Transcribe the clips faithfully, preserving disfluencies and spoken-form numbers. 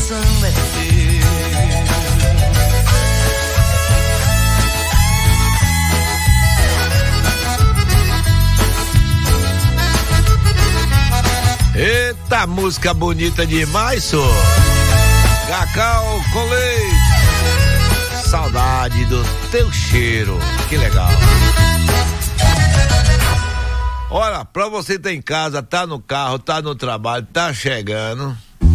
coração é teu. Eita, música bonita demais, só. Cacau com leite. Saudade do teu cheiro. Que legal. Olha, pra você que tá em casa, tá no carro, tá no trabalho, tá chegando.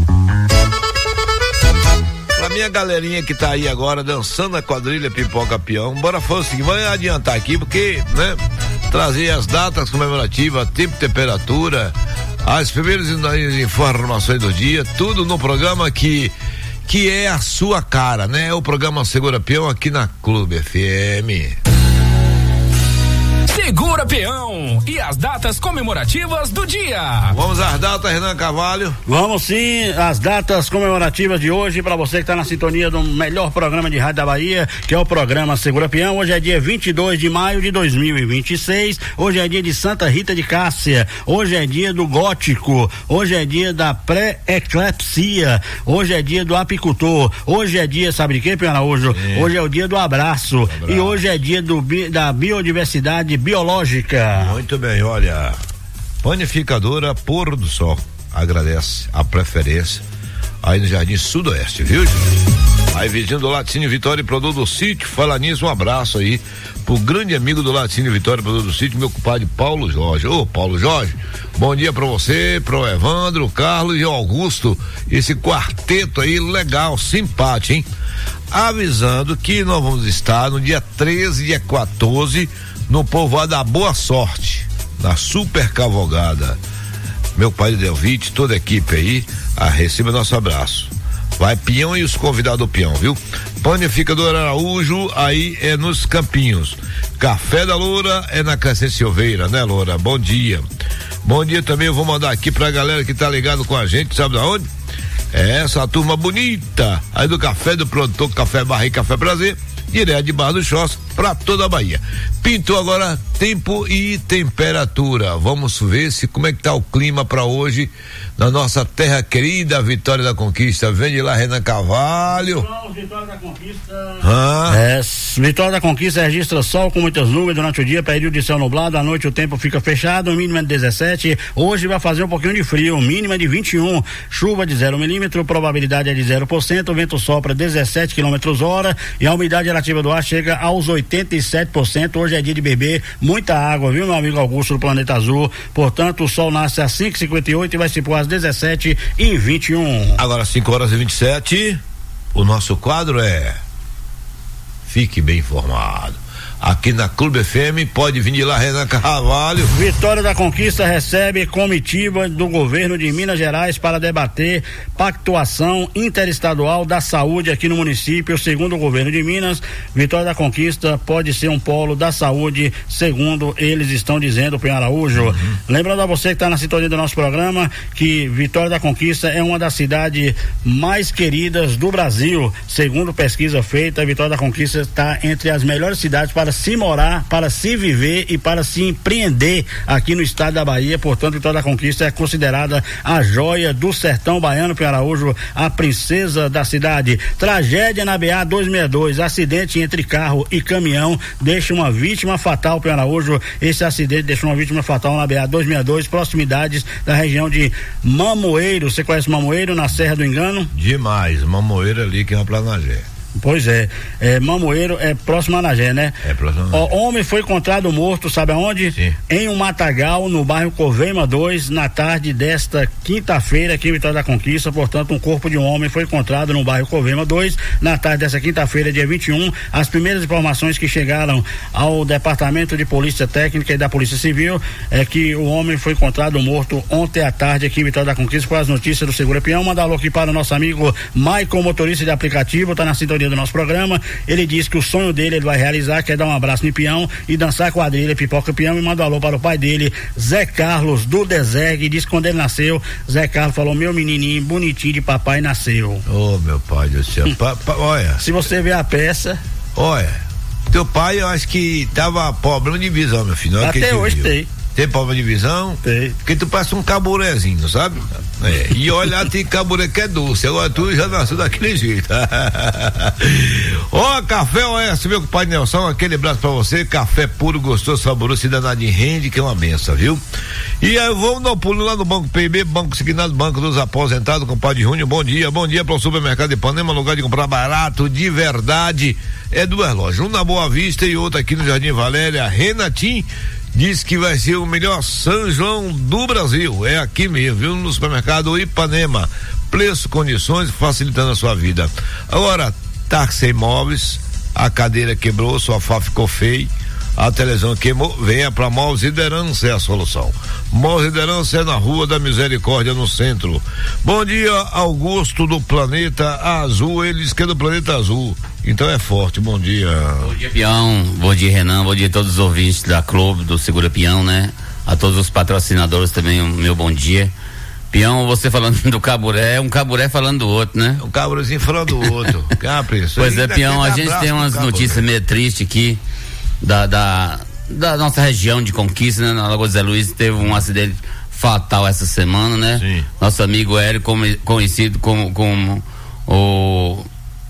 Pra minha galerinha que tá aí agora dançando a quadrilha Pipoca Peão, bora fazer o seguinte, vamos adiantar aqui porque, né, trazer as datas comemorativas, tempo e temperatura, as primeiras informações do dia, tudo no programa que que é a sua cara, né? É o programa Segura Peão aqui na Clube F M. Segura Peão e as datas comemorativas do dia. Vamos às datas, Renan Carvalho? Vamos sim, as datas comemorativas de hoje, para você que está na sintonia do melhor programa de rádio da Bahia, que é o programa Segura Peão. Hoje é dia vinte e dois de maio de dois mil e vinte e seis. Hoje é dia de Santa Rita de Cássia. Hoje é dia do gótico. Hoje é dia da pré-eclepsia. Hoje é dia do apicultor. Hoje é dia, sabe de quê, Pedro Araújo? É. Hoje é o dia do abraço. abraço. E hoje é dia do, da biodiversidade biológica. Muito bem, olha, Panificadora Pôr do Sol agradece a preferência aí no Jardim Sudoeste, viu, gente? Aí vizinho do Laticínio Vitória e Produto do Sítio, fala nisso, um abraço aí pro grande amigo do Laticínio Vitória e Produto do Sítio, meu compadre Paulo Jorge. Ô, Paulo Jorge, bom dia pra você, pro Evandro, Carlos e Augusto, esse quarteto aí legal, simpático, hein? Avisando que nós vamos estar no dia treze e dia quatorze no povoado da Boa Sorte, na Super Cavalgada. Meu pai Delvite, toda a equipe aí, a receba nosso abraço. Vai Peão e os convidados do Peão, viu? Panificador Araújo, aí é nos Campinhos. Café da Loura é na Crescente Silveira, né, Loura? Bom dia. Bom dia também, eu vou mandar aqui pra galera que tá ligado com a gente, sabe da onde? É essa turma bonita aí do Café do Produtor, Café Barra e Café Prazer, direto de Barra do Choça para toda a Bahia. Pintou agora tempo e temperatura. Vamos ver se como é que tá o clima para hoje na nossa terra querida Vitória da Conquista. Vem de lá, Renan Carvalho. Vitória da Conquista. Ah. É, Vitória da Conquista registra sol com muitas nuvens durante o dia, período de céu nublado, à noite o tempo fica fechado, mínima de dezessete. Hoje vai fazer um pouquinho de frio, mínima de vinte e um. Chuva de zero milímetro, probabilidade é de zero por cento, o vento sopra dezessete quilômetros hora e a umidade relativa do ar chega aos oitenta e sete por cento. Hoje é dia de beber muita água, viu, meu amigo Augusto do Planeta Azul? Portanto, o sol nasce às cinco e cinquenta e oito e vai se pôr às dezessete e vinte e um. Agora cinco horas e vinte e sete. O nosso quadro é Fique Bem Informado. Aqui na Clube F M, pode vir de lá, Renan Carvalho. Vitória da Conquista recebe comitiva do governo de Minas Gerais para debater pactuação interestadual da saúde aqui no município. Segundo o governo de Minas, Vitória da Conquista pode ser um polo da saúde, segundo eles estão dizendo, Pedro Araújo. Uhum. Lembrando a você que está na sintonia do nosso programa, que Vitória da Conquista é uma das cidades mais queridas do Brasil. Segundo pesquisa feita, Vitória da Conquista está entre as melhores cidades para se morar, para se viver e para se empreender aqui no estado da Bahia. Portanto, Vitória da Conquista é considerada a joia do sertão baiano, Pedro Araújo, a princesa da cidade. Tragédia na B A duzentos e sessenta e dois, acidente entre carro e caminhão deixa uma vítima fatal, Pedro Araújo. Esse acidente deixou uma vítima fatal na B A duzentos e sessenta e dois, proximidades da região de Mamoeiro. Você conhece Mamoeiro, na Serra do Engano? Demais, Mamoeiro ali que é uma Planagé. Pois é, é, Mamoeiro é próximo a Anagé, né? É próximo a Anagé. O homem foi encontrado morto, sabe aonde? Sim. Em um matagal, no bairro Coveima dois, na tarde desta quinta-feira, aqui em Vitória da Conquista. Portanto, um corpo de um homem foi encontrado no bairro Coveima dois, na tarde desta quinta-feira, dia vinte e um. As primeiras informações que chegaram ao Departamento de Polícia Técnica e da Polícia Civil é que o homem foi encontrado morto ontem à tarde aqui em Vitória da Conquista. Com as notícias do Segura Peão, manda alô aqui para o nosso amigo Maicon, motorista de aplicativo, tá na sintonia do nosso programa. Ele disse que o sonho dele ele vai realizar, quer dar um abraço no peão e dançar quadrilha Pipoca Peão, e manda um alô para o pai dele, Zé Carlos do Desergue. Diz que quando ele nasceu, Zé Carlos falou: meu menininho bonitinho de papai nasceu. Ô, oh, meu pai do céu. pa, pa, olha, se você ver a peça, olha, teu pai eu acho que tava problema de visão, meu filho. Até hoje tem. Tem problema de visão? Tem. Porque tu parece um caburezinho, sabe? É. E olha, tem caburé que é doce. Agora tu já nasceu daquele jeito. Ó, oh, Café Oeste, meu compadre Nelson, aquele abraço pra você. Café puro, gostoso, saboroso, cidadão rende, que é uma benção, viu? E aí vamos dar um pulo lá no Banco P I B, Banco Signado, Banco dos Aposentados, compadre Júnior. Bom dia, bom dia para o supermercado de Ipanema, lugar de comprar barato, de verdade. É duas lojas, um na Boa Vista e outro aqui no Jardim Valéria. Renatim diz que vai ser o melhor São João do Brasil. É aqui mesmo, viu? No supermercado Ipanema. Preço, condições, facilitando a sua vida. Agora, Táxi Imóveis, a cadeira quebrou, o sofá ficou feio, a televisão queimou, venha para Móveis Liderança, é a solução. Móveis Liderança é na Rua da Misericórdia, no centro. Bom dia, Augusto do Planeta Azul, ele diz que é do Planeta Azul, então é forte. Bom dia. Bom dia, Peão, bom dia, Renan, bom dia a todos os ouvintes da Clube, do Segura Peão, né? A todos os patrocinadores também, o meu bom dia. Peão, você falando do caburé, um caburé falando do outro, né? Um caburezinho falando do outro. Capri, pois é, Peão, a gente tem umas notícias meio tristes aqui da, da, da nossa região de Conquista, né? Na Lagoa Zé Luiz teve um acidente fatal essa semana, né? Sim. Nosso amigo Hélio, conhecido como, como o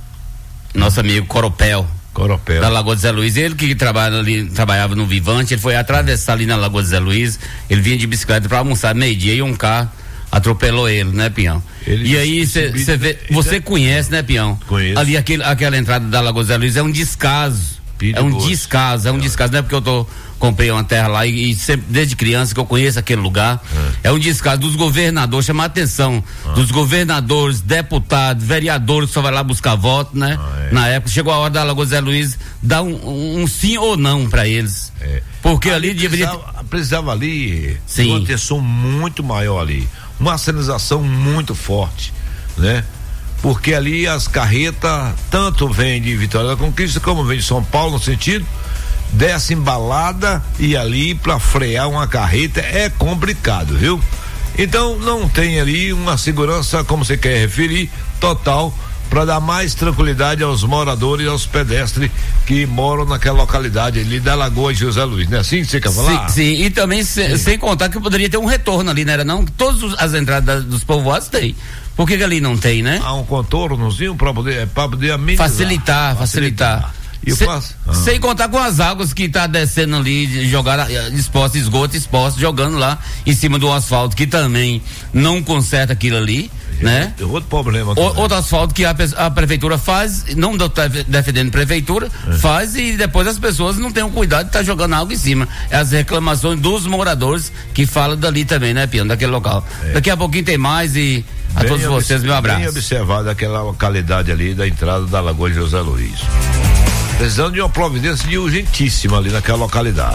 nosso amigo Coropel. Coropel. Da Lagoa de Zé Luiz, ele que trabalha ali, trabalhava no Vivante, ele foi atravessar ali na Lagoa de Zé Luiz, ele vinha de bicicleta para almoçar meio-dia e um carro atropelou ele, né, Peão? Ele e aí você vê, você conhece, né, Peão? Conheço. Ali aquele, aquela entrada da Lagoa de Zé Luiz é um descaso. É um descaso, é um descaso, não é porque eu tô, comprei uma terra lá e, e sempre, desde criança que eu conheço aquele lugar, é, é um descaso dos governadores, chama a atenção, ah. dos governadores, deputados, vereadores que só vai lá buscar voto, né? Ah, é. Na época, chegou a hora da Lagoa Zé Luiz dar um, um, um sim ou não pra eles. É. Porque ali, ali deveria... Precisava, precisava ali sim. uma atenção muito maior ali, uma sinalização muito forte, né? Porque ali as carretas tanto vêm de Vitória da Conquista como vêm de São Paulo, no sentido dessa embalada, e ali para frear uma carreta é complicado, viu? Então não tem ali uma segurança, como você quer referir, total, para dar mais tranquilidade aos moradores e aos pedestres que moram naquela localidade ali da Lagoa de José Luiz, não é assim que você quer falar? Sim, sim. E também se, sem contar que poderia ter um retorno ali, não era não? Todas as entradas dos povoados tem. Por que, que ali não tem, né? Há um contornozinho para poder, para poder amenizar. Facilitar, facilitar. E Se, faço, ah. Sem contar com as águas que tá descendo ali, jogar exposto, esgoto exposto, jogando lá em cima do asfalto, que também não conserta aquilo ali, é, né? Tem outro problema. O, outro asfalto que a, a prefeitura faz, não tá defendendo a prefeitura, é. faz e depois as pessoas não têm o cuidado de estar tá jogando água em cima. É as reclamações dos moradores que falam dali também, né, Piano, daquele local. É. Daqui a pouquinho tem mais e a bem todos vocês, meu abraço. Bem observado aquela localidade ali da entrada da Lagoa de José Luiz. Precisando de uma providência de urgentíssima ali naquela localidade.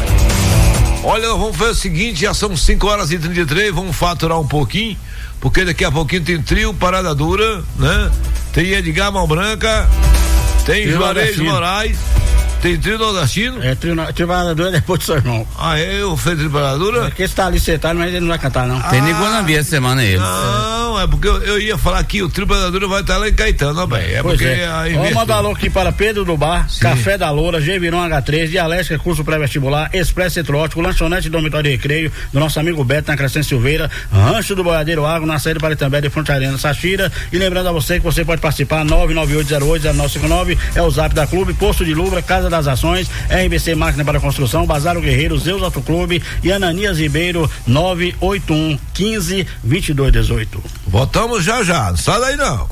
Olha, vamos fazer o seguinte, já são cinco horas e trinta e três, vamos faturar um pouquinho, porque daqui a pouquinho tem trio Parada Dura, né? Tem Edgar Malbranca, tem trio Juarez Moraes, tem trio nordestino. É, trio, trio Parada Dura é depois do seu irmão. Ah, é? Eu fiz trio Parada Dura? É que ele tá ali sentado, mas ele não vai cantar, não. Ah, tem Niguanambi essa semana ele. Não, é porque eu, eu ia falar que o trio Parada Dura vai estar lá em Caetano, ó, bem. É pois porque é. Aí vamos mandar alô aqui para Pedro do Bar, sim. Café da Loura, Gevirão agá três, Dialética, curso pré-vestibular, Expresso Centro-Ótico, Lanchonete Dormitório de Recreio, do nosso amigo Beto, na Crescente Silveira, Rancho do Boiadeiro Água, na saída para Itambé de Fonte Arena, Sachira. E lembrando a você que você pode participar, nove nove oito zero oito zero nove cinco nove, é o zap da Clube, Posto de Lubra, Casa das Ações, R B C Máquina para Construção, Bazar o Guerreiro, Zeus Auto Clube e Ananias Ribeiro, nove oito um, quinze, vinte e dois, dezoito. Voltamos já já, não sai daí não.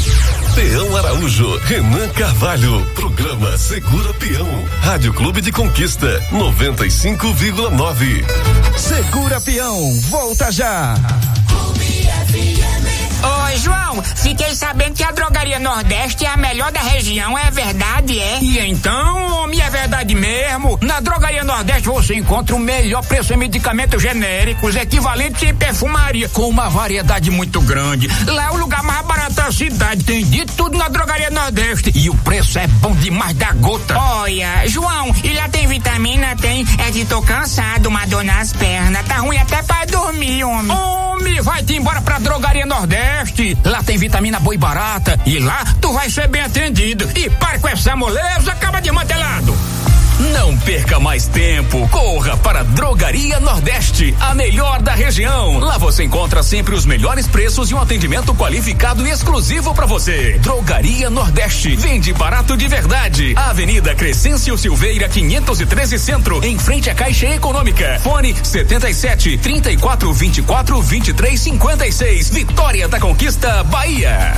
Peão Araújo, Renan Carvalho, programa Segura Peão, Rádio Clube de Conquista, noventa e cinco vírgula nove. Segura Peão, volta já. Oi, João, fiquei sabendo que a Drogaria Nordeste é a melhor da região, é verdade, é? E então, homem, é verdade mesmo. Na Drogaria Nordeste você encontra o melhor preço em medicamentos genéricos, equivalentes em perfumaria, com uma variedade muito grande. Lá é o lugar mais barato da cidade, tem de tudo na Drogaria Nordeste. E o preço é bom demais da gota. Olha, João, e lá tem vitamina? Tem, é que tô cansado, uma dor nas pernas, tá ruim até pra dormir, homem. Homem, vai-te embora pra Drogaria Nordeste. Lá tem vitamina boa e barata. E lá tu vai ser bem atendido. E para com essa moleza, acaba de mantelado. Não perca mais tempo. Corra para Drogaria Nordeste, a melhor da região. Lá você encontra sempre os melhores preços e um atendimento qualificado e exclusivo para você. Drogaria Nordeste. Vende barato de verdade. Avenida Crescêncio Silveira, quinhentos e treze Centro, em frente à Caixa Econômica. Fone setenta e sete, trinta e quatro, vinte e quatro, vinte e três, cinquenta e seis. Vitória da Conquista, Bahia.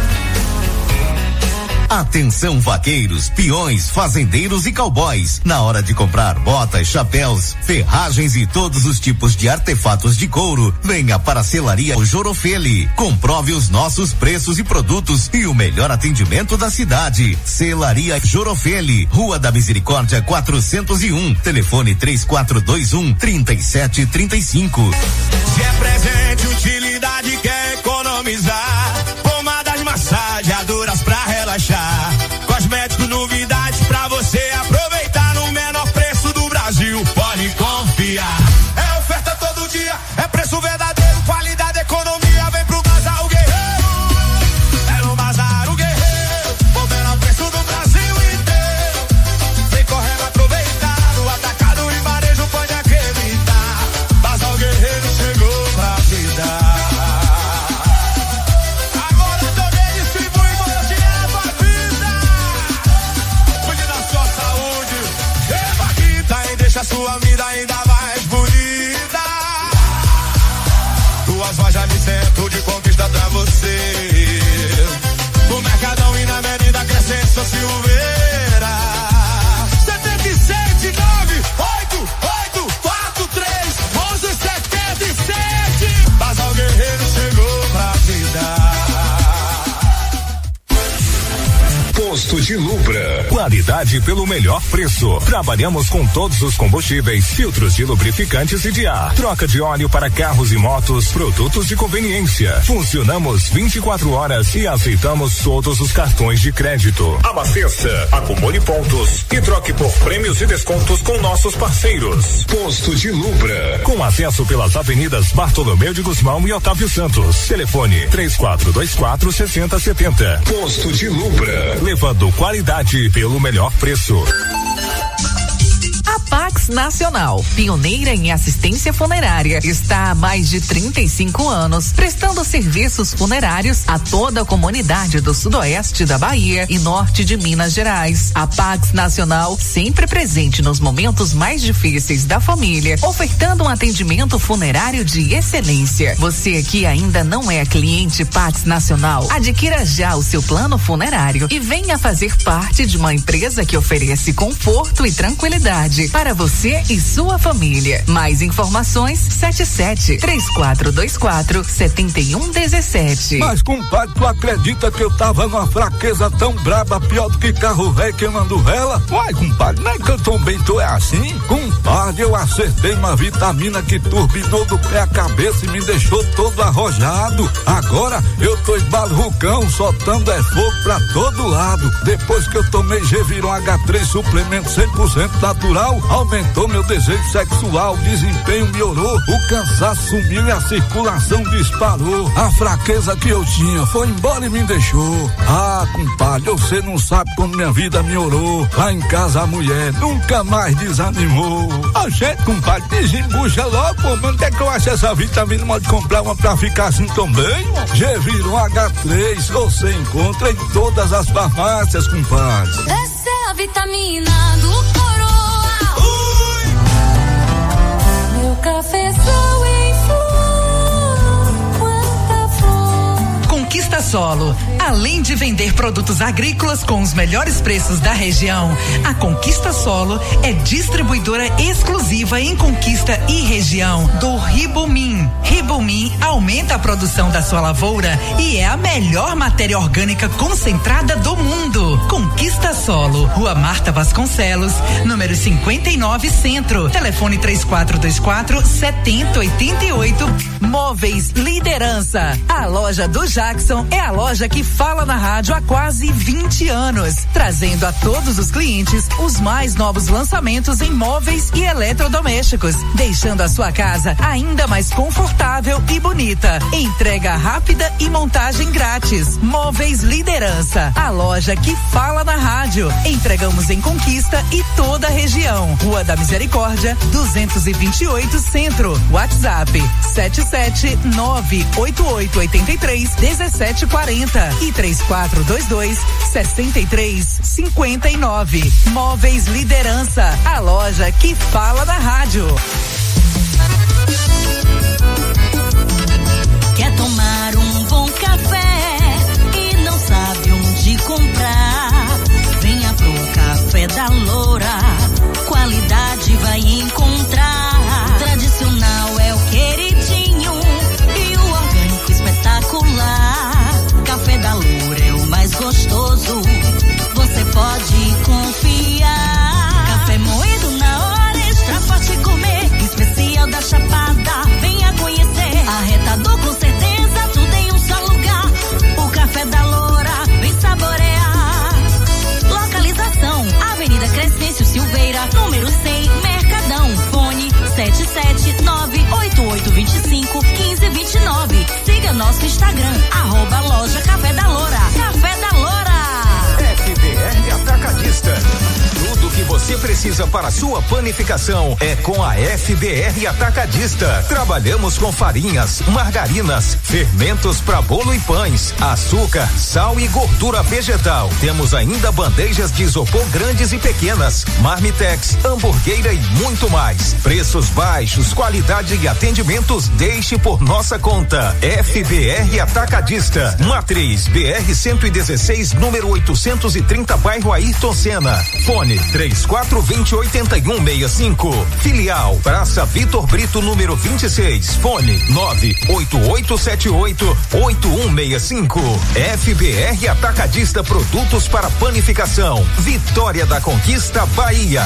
Atenção vaqueiros, peões, fazendeiros e cowboys. Na hora de comprar botas, chapéus, ferragens e todos os tipos de artefatos de couro, venha para a Selaria Jorofeli. Comprove os nossos preços e produtos e o melhor atendimento da cidade. Selaria Jorofeli, Rua da Misericórdia quatrocentos e um. Telefone três quatro dois um, trinta e sete, trinta e cinco. Se é presente, utilidade, quer economizar. Pomadas massageadoras pra relaxar. Cosméticos, novidades pra você aproveitar no menor preço do Brasil. Pode confiar. É oferta todo dia, é preço verdadeiro, qualidade, economia. Vem pro Bazar o Guerreiro. É no Bazar o Guerreiro, o menor preço do Brasil inteiro. Vem correndo aproveitar, no atacado e varejo pode acreditar. Bazar o Guerreiro chegou pra te dar. A sua vida ainda mais bonita. Duas lojas de centro de conquista pra você. No Mercadão e na Avenida Crescêncio Silveira. setenta e sete, nove, oito, oito, quatro, três, onze, setenta e sete. Bazar o Guerreiro chegou pra te dar. Posto de Lubra. Qualidade pelo melhor preço. Trabalhamos com todos os combustíveis, filtros de lubrificantes e de ar. Troca de óleo para carros e motos, produtos de conveniência. Funcionamos vinte e quatro horas e aceitamos todos os cartões de crédito. Abasteça, acumule pontos e troque por prêmios e descontos com nossos parceiros. Posto de Lubra. Com acesso pelas avenidas Bartolomeu de Guzmão e Otávio Santos. Telefone três quatro dois quatro, seis zero sete zero. Posto de Lubra. Levando qualidade pelo melhor preço. A Pax Nacional, pioneira em assistência funerária, está há mais de trinta e cinco anos prestando serviços funerários a toda a comunidade do sudoeste da Bahia e norte de Minas Gerais. A Pax Nacional, sempre presente nos momentos mais difíceis da família, ofertando um atendimento funerário de excelência. Você que ainda não é cliente Pax Nacional, adquira já o seu plano funerário e venha fazer parte de uma empresa que oferece conforto e tranquilidade para você e sua família. Mais informações sete sete, três quatro dois quatro, sete um um sete. Mas compadre, tu acredita que eu tava numa fraqueza tão braba, pior do que carro velho queimando vela? Uai, compadre, não é que eu também tô é assim? Compadre, eu acertei uma vitamina que turbinou do pé à cabeça e me deixou todo arrojado. Agora eu tô embalucão, soltando é fogo pra todo lado. Depois que eu tomei Geviron H três suplemento cem por cento natural, aumentou meu desejo sexual, o desempenho melhorou, o cansaço sumiu e a circulação disparou. A fraqueza que eu tinha foi embora e me deixou. Ah, compadre, você não sabe como minha vida melhorou. Lá em casa a mulher nunca mais desanimou. A gente, compadre, desembucha logo, pô, mas onde é que eu acho essa vitamina? Pode comprar uma pra ficar assim também? Geviron H três, você encontra em todas as farmácias, compadre. Essa é a vitamina do coroa. Meu cafezão em flor, quanta flor. Conquista Solo. Além de vender produtos agrícolas com os melhores preços da região, a Conquista Solo é distribuidora exclusiva em Conquista e região do Ribomin. Ribomin aumenta a produção da sua lavoura e é a melhor matéria orgânica concentrada do mundo. Conquista Solo, Rua Marta Vasconcelos, número cinquenta e nove Centro. Telefone três quatro dois quatro, sete zero oito oito. Móveis Liderança. A loja do Jackson é a loja que fala na rádio há quase vinte anos, trazendo a todos os clientes os mais novos lançamentos em móveis e eletrodomésticos, deixando a sua casa ainda mais confortável e bonita. Entrega rápida e montagem grátis. Móveis Liderança, a loja que fala na rádio. Entregamos em Conquista e toda a região. Rua da Misericórdia, duzentos e vinte e oito Centro. WhatsApp sete sete nove oito oito oito três um sete quatro zero e três quatro dois dois seis três cinco nove. Móveis Liderança, a loja que fala da rádio. Quer tomar um bom café e não sabe onde comprar? Venha pro Café da Loura, qualidade vai encontrar. Tradicional é o queridinho e o orgânico espetacular. Café da Loura é o mais gostoso, você pode confiar. Café moído na hora, extra forte gourmet, especial da Chapada, venha conhecer. Arretador com certeza, tudo em um só lugar. O Café da Loura, vem saborear. Localização, Avenida Crescêncio Silveira, número cem, Mercadão. Fone sete sete nove oito oito dois cinco um cinco dois nove. Siga nosso Instagram, arroba loja Café da Loura. Café da Loura. F B R Atacadista. Tudo que você precisa para sua panificação é com a F B R Atacadista. Trabalhamos com farinhas, margarinas, fermentos para bolo e pães, açúcar, sal e gordura vegetal. Temos ainda bandejas de isopor grandes e pequenas, marmitex, hamburgueira e muito mais. Preços baixos, qualidade e atendimentos, deixe por nossa conta. F B R Atacadista. Matriz B R cento e dezesseis, número oitocentos e trinta, bairro Ayrton Senna. Fone três quatro dois zero oito um seis cinco. Filial Praça Vitor Brito, número vinte e seis. Fone nove oito oito sete oito oito um seis cinco. F B R Atacadista, produtos para panificação. Vitória da Conquista, Bahia.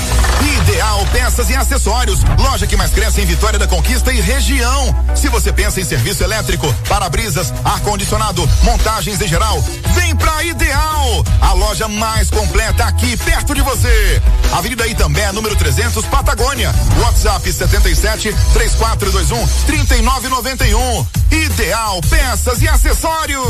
Ideal Peças e Acessórios, loja que mais cresce em Vitória da Conquista e região. Se você pensa em serviço elétrico, para-brisas, ar-condicionado, montagens em geral, vem pra Ideal, a loja mais completa aqui perto de você. Avenida Itambé, número trezentos, Patagônia. WhatsApp setenta e sete, três quatro dois um, trinta e nove noventa e um. Ideal Peças e Acessórios.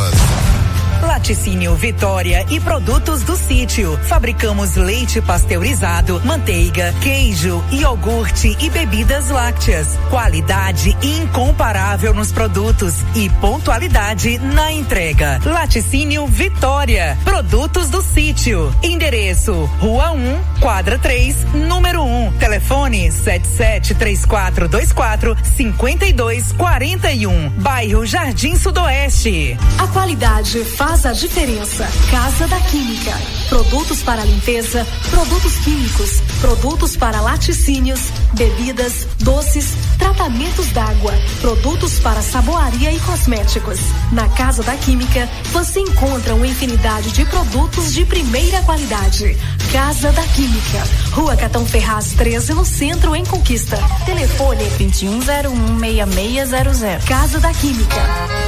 Laticínio Vitória e produtos do sítio. Fabricamos leite pasteurizado, manteiga, queijo, iogurte e bebidas lácteas. Qualidade incomparável nos produtos e pontualidade na entrega. Laticínio Vitória, produtos do sítio. Endereço: Rua um, quadra três, número um. Telefone sete sete três quatro dois quatro cinco dois quatro um. Bairro Jardim Sudoeste. A qualidade faz a diferença. Casa da Química. Produtos para limpeza, produtos químicos, produtos para laticínios, bebidas, doces, tratamentos d'água, produtos para saboaria e cosméticos. Na Casa da Química, você encontra uma infinidade de produtos de primeira qualidade. Casa da Química. Rua Catão Ferraz treze, no centro, em Conquista. Telefone vinte e um zero um, seis seis zero zero. Casa da Química.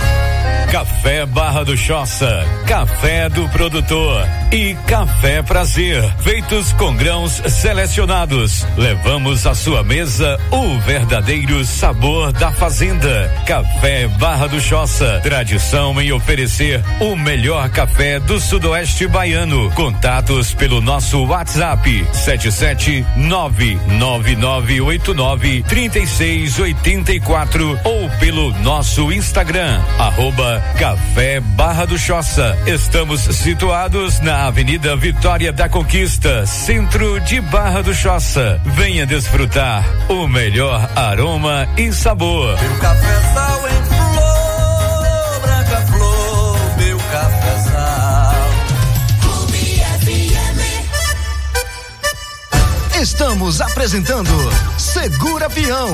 Café Barra do Choça, café do produtor e café Prazer, feitos com grãos selecionados. Levamos à sua mesa o verdadeiro sabor da fazenda. Café Barra do Choça, tradição em oferecer o melhor café do sudoeste baiano. Contatos pelo nosso WhatsApp sete sete nove nove nove oito nove três seis oito quatro ou pelo nosso Instagram, arroba Café Barra do Choça. Estamos situados na Avenida Vitória da Conquista, centro de Barra do Choça. Venha desfrutar o melhor aroma e sabor. Meu cafezal em flor, branca flor, meu cafezal. Estamos apresentando Segura Peão.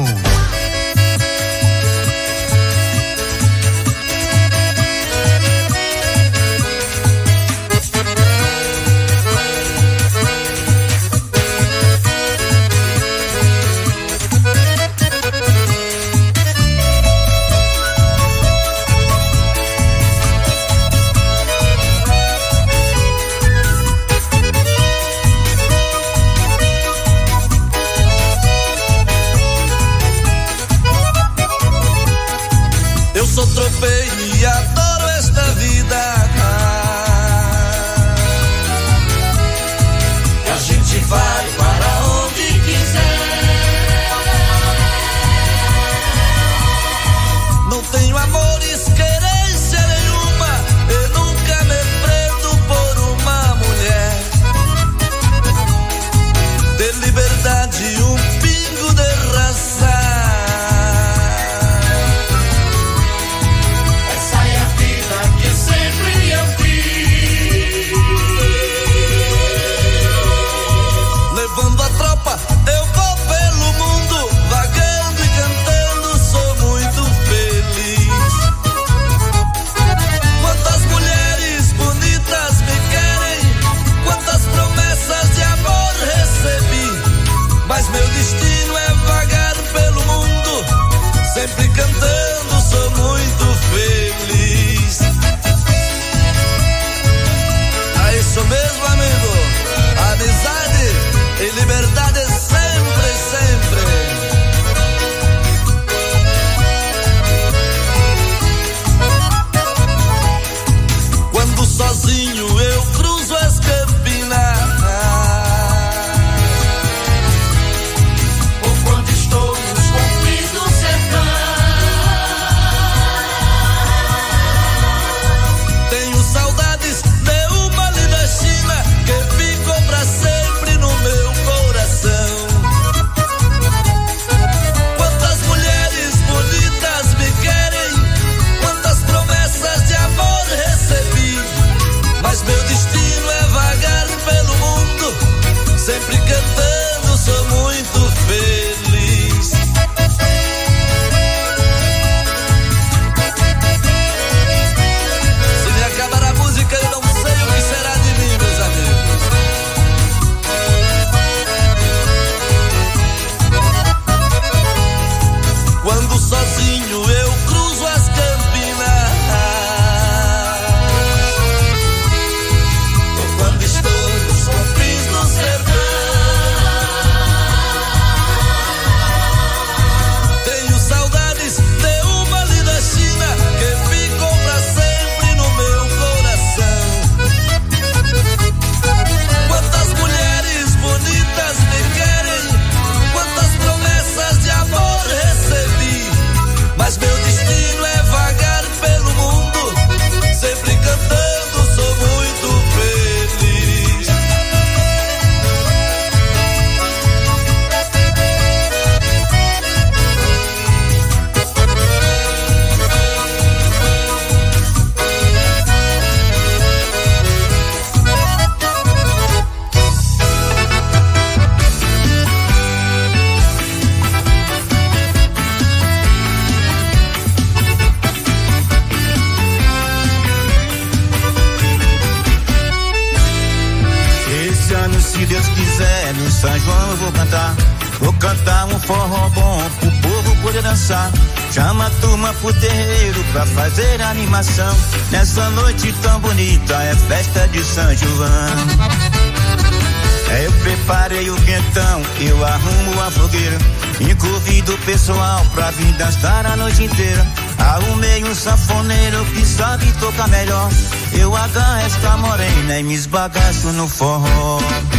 se Deus quiser, no São João eu vou cantar. Vou cantar um forró bom pro povo poder dançar. Chama a turma pro terreiro pra fazer animação. Nessa noite tão bonita é festa de São João. É, eu preparei o quentão, eu arrumo a fogueira e convido o pessoal pra vir dançar a noite inteira. Arrumei um sanfoneiro que sabe tocar melhor. Eu agarro esta morena e me esbagaço no forró.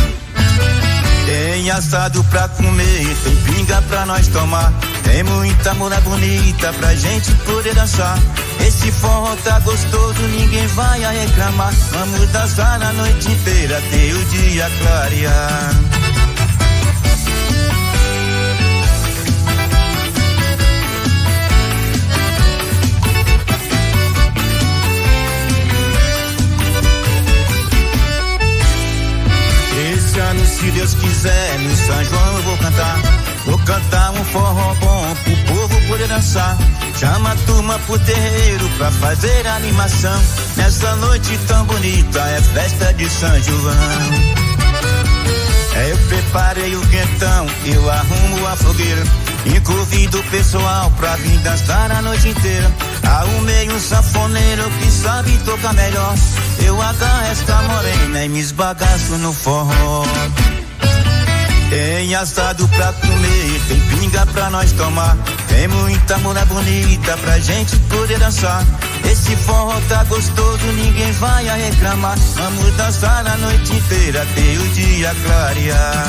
Tem assado pra comer, tem pinga pra nós tomar. Tem muita mulher bonita pra gente poder dançar. Esse forró tá gostoso, ninguém vai a reclamar. Vamos dançar a noite inteira até o dia clarear. Esse ano, se Deus quiser, no São João eu vou cantar. Vou cantar um forró bom pro povo poder dançar. Chama a turma pro terreiro pra fazer animação. Nessa noite tão bonita é festa de São João. É, eu preparei o quentão, eu arrumo a fogueira e convido o pessoal pra vir dançar a noite inteira. Arrumei um sanfoneiro que sabe tocar melhor. Eu agarro esta morena e me esbagaço no forró. Tem assado pra comer, tem pinga pra nós tomar. Tem muita mulher bonita pra gente poder dançar. Esse forró tá gostoso, ninguém vai a reclamar. Vamos dançar a noite inteira até o dia clarear.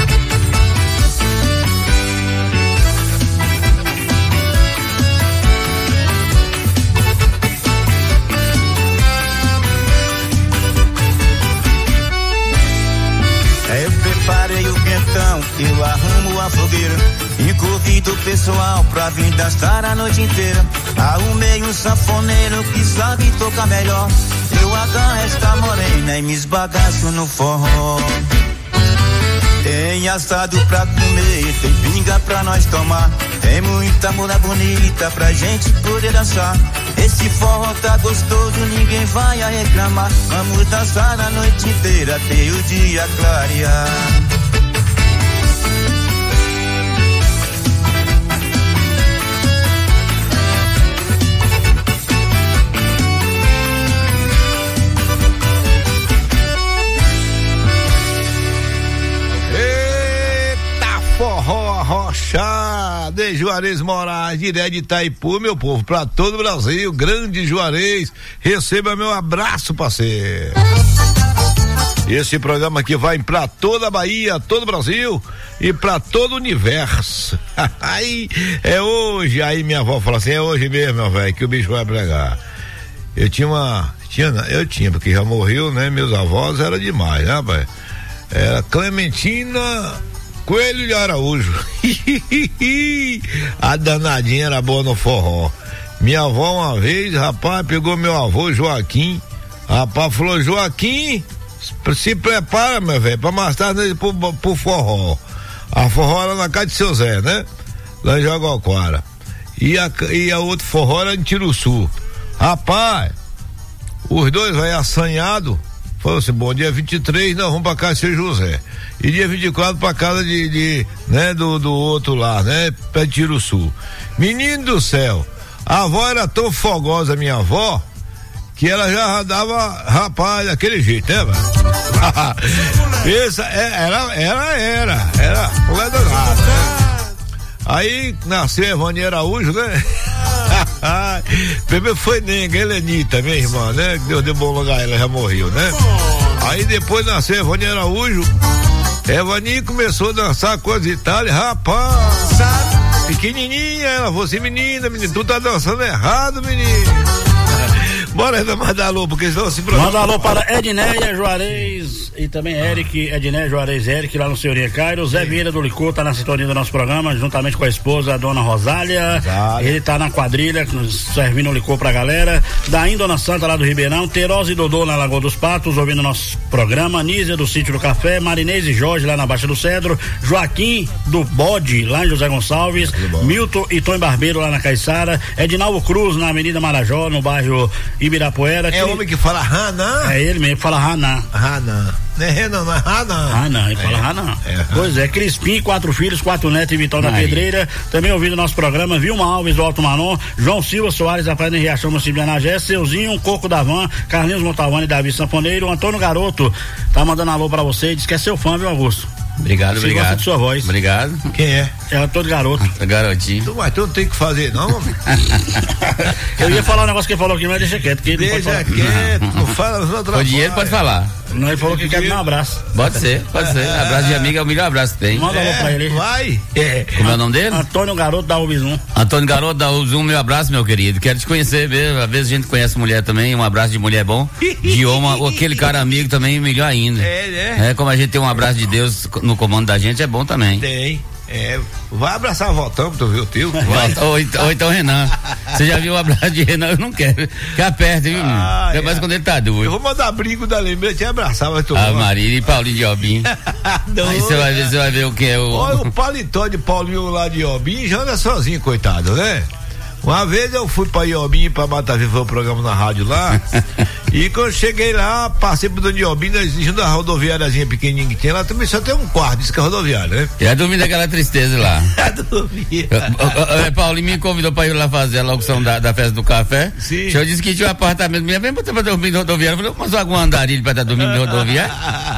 Eu preparei o quentão, eu arrumo a fogueira e convido o pessoal pra vir dançar a noite inteira. Arrumei um sanfoneiro que sabe tocar melhor. Eu agarro esta morena e me esbagaço no forró. Tem assado pra comer, tem pinga pra nós tomar. Tem muita mulher bonita pra gente poder dançar. Esse forró tá gostoso, ninguém vai a reclamar. Vamos dançar a noite inteira até o dia clarear. Forró arrochado de Juarez Moraes, direto de Itaipu, meu povo, pra todo o Brasil, grande Juarez, receba meu abraço, parceiro. Esse programa aqui vai pra toda a Bahia, todo o Brasil e pra todo o universo. Aí, é hoje, aí minha avó fala assim, é hoje mesmo, meu velho, que o bicho vai pregar. Eu tinha uma, tinha, eu tinha, porque já morreu, né, meus avós era demais, né, rapaz? Era Clementina Coelho de Araújo. A danadinha era boa no forró. Minha avó uma vez, rapaz, pegou meu avô Joaquim. Rapaz, falou, Joaquim, se prepara, meu velho, pra mais tarde pro, pro forró. A forró era na casa de seu Zé, né? Lá em Jaguaquara. E a, e a outro forró era em Tiruçu. Rapaz, os dois vai assanhado. Falou assim, bom, dia vinte e três nós vamos pra casa de seu José. E dia vinte e quatro pra casa de, de né, do, do outro lá, né? Pé de Tiruçu. Menino do céu, a avó era tão fogosa, minha avó, que ela já dava, rapaz, daquele jeito, né, velho? Essa, era, era, era, era, mulher danada, né? Aí nasceu Evani Araújo, né? Primeiro foi Nenga, Helenita, minha irmã, né? Deus deu bom lugar, ela já morreu, né? Aí depois nasceu Evani Araújo. Evani começou a dançar com as Itália, rapaz. Pequenininha, ela falou assim, menina, menina, tu tá dançando errado, menino. Bora ainda mandar alô, porque senão se programa. Manda alô para Edneia Juarez e também Eric, Edneia Juarez Eric, lá no Senhoria Cairo. Zé Vieira do Licor tá na sintonia do nosso programa, juntamente com a esposa, a dona Rosália. Rosália. Ele tá na quadrilha, servindo o licor pra galera. Daim Dona Santa, lá do Ribeirão. Terosa e Dodô, na Lagoa dos Patos, ouvindo nosso programa. Nízia do Sítio do Café. Marinês e Jorge, lá na Baixa do Cedro. Joaquim do Bode, lá em José Gonçalves. Milton e Tom Barbeiro, lá na Caiçara. Edinaldo Cruz, na Avenida Marajó, no bairro Ibirapuera. É homem que fala Hanan? É ele mesmo que fala Hanan. Hanan. Não é Renan, não é Hanan. Hanan, ele fala Hanan. É, pois é, Crispim, quatro filhos, quatro netos e Vitória da Pedreira. Também ouvindo nosso programa, Vilma Alves do Alto Manon, João Silva Soares, da Praia de Riachão, no município de Anagé, Seuzinho, Coco da Van, Carlinhos Montalvani, Davi Sanfoneiro, Antônio Garoto, tá mandando alô pra você e diz que é seu fã, viu, Augusto? Obrigado, Você obrigado. gosta de sua voz. Obrigado. Quem é? É Antônio Garoto. Garotinho. Mas tu não tem que fazer, não, homem. Eu ia falar um negócio que ele falou aqui, mas deixa quieto. Que deixa quieto, não fala os outros. O dinheiro pode falar. Não, ele falou que quer dar um abraço. Pode ser, pode ser. Abraço de amigo é o melhor abraço que tem. Manda alô pra ele. Vai. É. Como é o nome dele? Antônio Garoto da Ubizum. Antônio Garoto da Ubizum, meu abraço, meu querido. Quero te conhecer mesmo. Às vezes a gente conhece mulher também. Um abraço de mulher bom. De homem, aquele cara amigo também, melhor ainda. É, né? É, como a gente tem um abraço de Deus no comando da gente, é bom também. Tem. É, vai abraçar o Voltão, tu viu o tio? Ou, ou, ou então Renan. Você já viu o abraço de Renan? Eu não quero. Fica perto, viu? Ah, é. Mais quando ele tá doido. Eu vou mandar brinco da lembrete e abraçar, vai tu. Ah, Marília e Paulinho de Obim. Aí você vai ver, você vai ver o que é o. Olha o paletó de Paulinho lá de Obim já anda sozinho, coitado, né? Uma vez eu fui pra Iobim, pra Mata Viva, o programa na rádio lá. E quando cheguei lá, passei pro Dona Iobim, junto da rodoviáriazinha pequenininha que tem lá, também só tem um quarto, isso que é rodoviária, né? Já dormi daquela tristeza lá. Já dormi. O Paulinho me convidou pra ir lá fazer a locução da, da festa do café. Sim. Eu disse que tinha um apartamento, minha vem botar pra dormir no rodoviário. Eu falei, mas algum andarilho pra estar dormindo no rodoviário?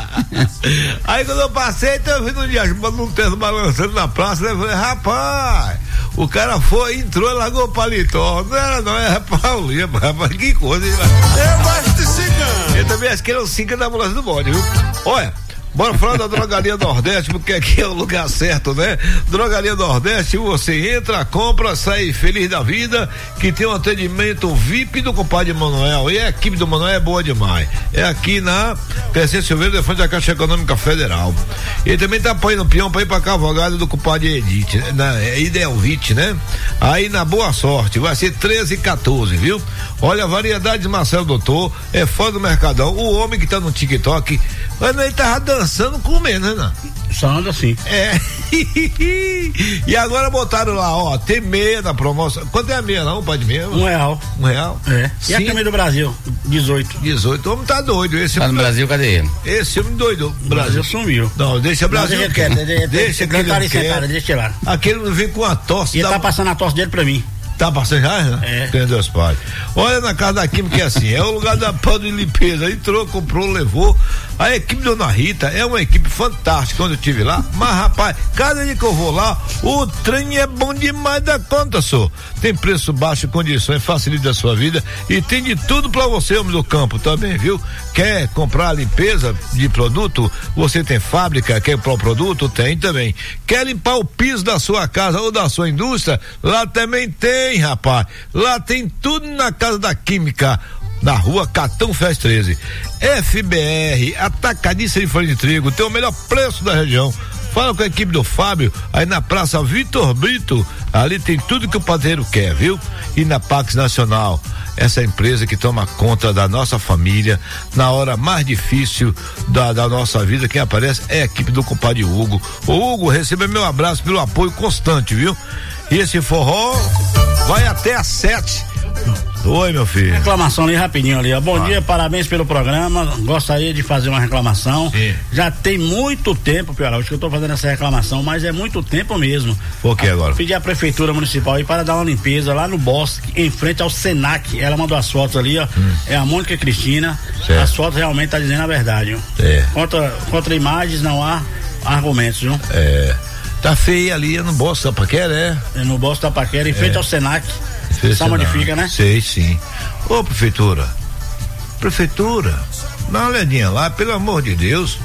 Aí quando eu passei, então eu vi no dia, num terno balançando na praça, né? Eu falei, rapaz, o cara foi, entrou e largou o paletó. Não era não, era Paulinho, rapaz, que coisa. Eu gosto de cigano. Eu também acho que ele é o cigano da ambulância do bode, viu? Olha, bora falar da Drogaria Nordeste, porque aqui é o lugar certo, né? Drogaria Nordeste, você entra, compra, sai feliz da vida, que tem um atendimento V I P do compadre Manuel, e a equipe do Manuel é boa demais. É aqui na Crescente Silveira, de frente da Caixa Econômica Federal. Ele também tá apoiando o peão pra ir pra Cavalgada do compadre Edith, na Idealvite, né? Aí na Boa Sorte, vai ser treze e quatorze, viu? Olha a variedade de Marcelo Doutor, é fã do Mercadão, o homem que tá no TikTok, mas ele tava dançando comendo, né? Só anda assim. É. E agora botaram lá, ó, tem meia na promoção. Quanto é a meia, não? Pode meia? Um real. Um real? É. E a camisa do Brasil? dezoito. dezoito. O homem tá doido. Esse tá no Brasil, cadê ele? Esse homem doido. O Brasil sumiu. Não, deixa o Brasil. Não, deixa quieto, deixa que ele não quer. Deixa lá. Aquele não vem com a tosse. E ele tá passando a tosse dele pra mim. Tá passando já, né? É. Tem Deus Pai. Olha na casa da Química que é assim, é o lugar da pão de limpeza. Entrou, comprou, levou. A equipe Dona Rita é uma equipe fantástica quando eu estive lá. Mas, rapaz, cada dia que eu vou lá, o trem é bom demais da conta, só. Tem preço baixo, condições, facilita a sua vida e tem de tudo pra você, homem do campo, também, viu? Quer comprar limpeza de produto? Você tem fábrica, quer comprar o produto? Tem também. Quer limpar o piso da sua casa ou da sua indústria? Lá também tem, rapaz. Lá tem tudo na Casa da Química, na rua Catão Fest treze. F B R, atacadista de farinha de trigo, tem o melhor preço da região. Fala com a equipe do Fábio, aí na Praça Vitor Brito, ali tem tudo que o padeiro quer, viu? E na Pax Nacional, essa empresa que toma conta da nossa família na hora mais difícil da, da nossa vida, quem aparece é a equipe do compadre Hugo. Ô Hugo, receba meu abraço pelo apoio constante, viu? E esse forró vai até às sete. Oi, meu filho. Reclamação ali rapidinho ali, ó. Bom ah. dia, parabéns pelo programa. Gostaria de fazer uma reclamação. Sim. Já tem muito tempo, Pior, acho que eu tô fazendo essa reclamação, mas é muito tempo mesmo. Por que agora? Pedi à prefeitura municipal aí para dar uma limpeza lá no bosque, em frente ao Senac. Ela mandou as fotos ali, ó. Hum. É a Mônica Cristina. Certo. As fotos realmente tá dizendo a verdade, ó. É. Contra, contra imagens não há argumentos, viu? É. Tá feia ali, é no Bosque da Paquera, é? É no Bosque da Paquera, em frente é. ao Senac. Sabe onde fica, né? Sei, sim. Ô, prefeitura, prefeitura, dá uma olhadinha lá, pelo amor de Deus,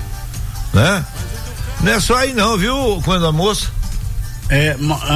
né? Não é só aí não, viu, quando a moça? É,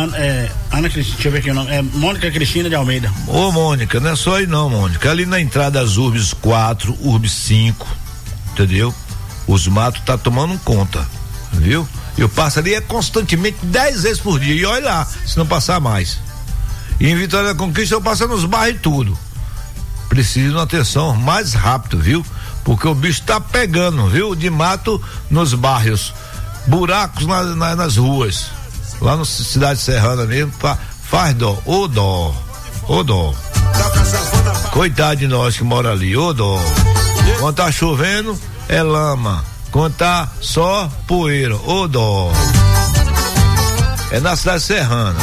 é Ana Cristina, deixa eu ver aqui o nome, é Mônica Cristina de Almeida. Ô, Mônica, não é só aí não, Mônica, ali na entrada das Urbs quatro, Urbs cinco, entendeu? Os matos tá tomando conta, viu? Eu passo ali é constantemente dez vezes por dia, e olha lá, se não passar mais. E em Vitória da Conquista eu passo nos bairros e tudo. Preciso de uma atenção mais rápido, viu? Porque o bicho tá pegando, viu? De mato nos bairros, buracos na, na, nas ruas, lá na cidade serrana mesmo, fa, faz dó, ô dó, ô dó. Coitado de nós que mora ali, ô dó. Quando tá chovendo, é lama. Quando tá só poeira, ô dó. É na cidade serrana.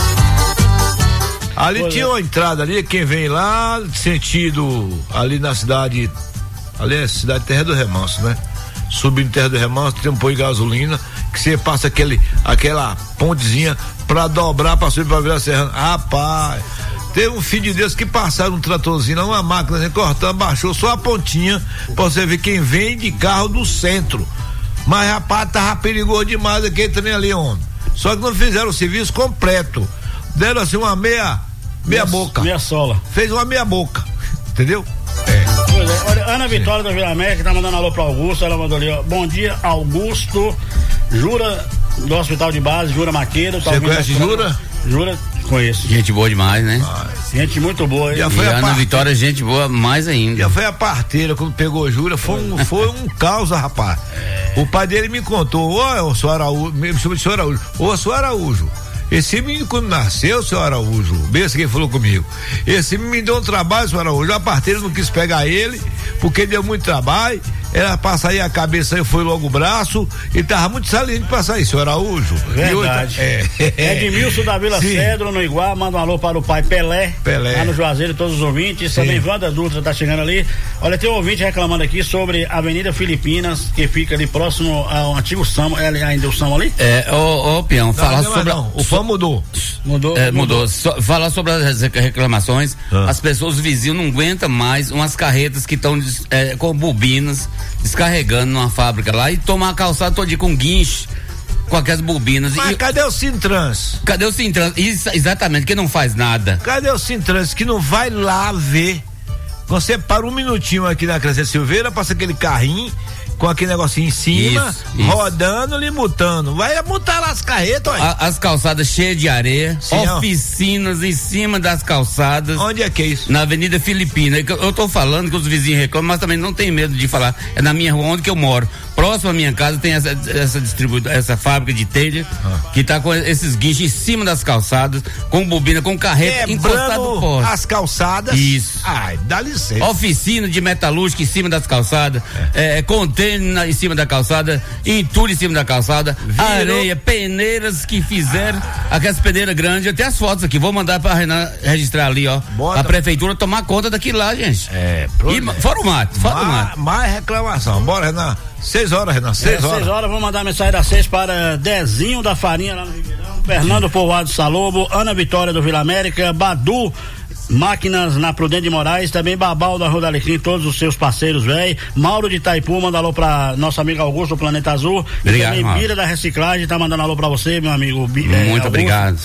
Ali pois tinha é. uma entrada ali, quem vem lá, sentido ali na cidade, ali é a cidade Terra do Remanso, né? Subindo Terra do Remanso, tem um posto de gasolina, que você passa aquele, aquela pontezinha pra dobrar pra subir pra Vila Serrana. Rapaz, teve um filho de Deus que passaram um tratorzinho, uma máquina assim, cortando, baixou só a pontinha pra você ver quem vem de carro do centro. Mas rapaz, tava perigoso demais aquele trem ali, homem. Só que não fizeram o serviço completo. Deram assim uma meia, meia, meia boca. Meia sola. Fez uma meia boca. Entendeu? É. Pois é. Olha, Ana Vitória da Vila América tá mandando alô pro Augusto. Ela mandou ali, ó. Bom dia, Augusto. Jura do Hospital de Base, Jura Maqueira. Você tá conhece Jura? Jura, conheço. Gente boa demais, né? Ah, gente muito boa. Já foi e a Ana parteira. Vitória, gente boa mais ainda. Já foi a parteira, quando pegou Jura, foi um, foi um caos, rapaz. É. O pai dele me contou, ô, ô, senhor Araújo, me chama de senhor Araújo, ô, senhor Araújo, esse menino quando nasceu, senhor Araújo, benção quem falou comigo, esse menino me deu um trabalho, senhor Araújo, a parteira não quis pegar ele, porque deu muito trabalho, era pra sair a cabeça e foi logo o braço, e tava muito saliente pra sair, senhor Araújo. Verdade. É, é Edmilson da Vila Sim. Cedro, no Iguá, manda um alô para o pai Pelé, Pelé. lá no Juazeiro, todos os ouvintes, Sim. também Wanda Dutra tá chegando ali. Olha, tem um ouvinte reclamando aqui sobre a Avenida Filipinas, que fica ali próximo ao antigo Samba, é ainda o Samba ali? É, ô, ô Peão, falar sobre... Não, o Samba mudou. Mudou? É, mudou. mudou. So, falar sobre as reclamações, ah. as pessoas, os vizinhos não aguentam mais umas carretas que estão é, com bobinas, descarregando numa fábrica lá e tomar a calçada todo dia com guincho, com aquelas bobinas. Mas e, cadê o Sintrans? Cadê o Sintrans? Isso, exatamente, que não faz nada. Cadê o Sintrans que não vai lá ver? Você para um minutinho aqui na Crescente Silveira, passa aquele carrinho com aquele negocinho em cima, isso, isso. rodando, limutando. Vai mutar lá as carretas, olha. As calçadas cheias de areia, Sim, oficinas ó. em cima das calçadas. Onde é que é isso? Na Avenida Filipina. Eu tô falando que os vizinhos reclamam, mas também não tem medo de falar. É na minha rua onde que eu moro. Próximo à minha casa tem essa, essa distribuidora, essa fábrica de telha, ah. que tá com esses guinchos em cima das calçadas, com bobina, com carreta encostado no poste. As calçadas. Isso. Ai, dá licença. Oficina de metalúrgica em cima das calçadas, é. É, contêiner em cima da calçada, entulho em cima da calçada, Virou. areia, peneiras que fizeram, ah. aquelas peneiras grandes, eu tenho as fotos aqui, vou mandar pra Renan registrar ali, ó. Bota. A prefeitura tomar conta daquilo lá, gente. É, e, fora o mato, fora o mato. Mais reclamação, bora, Renan. Seis horas, Renan, seis é, horas. Seis horas, vou mandar a mensagem das seis para Dezinho da Farinha lá no Ribeirão, Fernando Povoado Salobo, Ana Vitória do Vila América, Badu Máquinas na Prudente de Moraes, também Babal da Rua da Alecrim, todos os seus parceiros, velho. Mauro de Itaipu, manda alô pra nosso amigo Augusto do Planeta Azul. Obrigado, e também Bira da Reciclagem, tá mandando alô pra você, meu amigo. Muito é, Augusto, obrigado.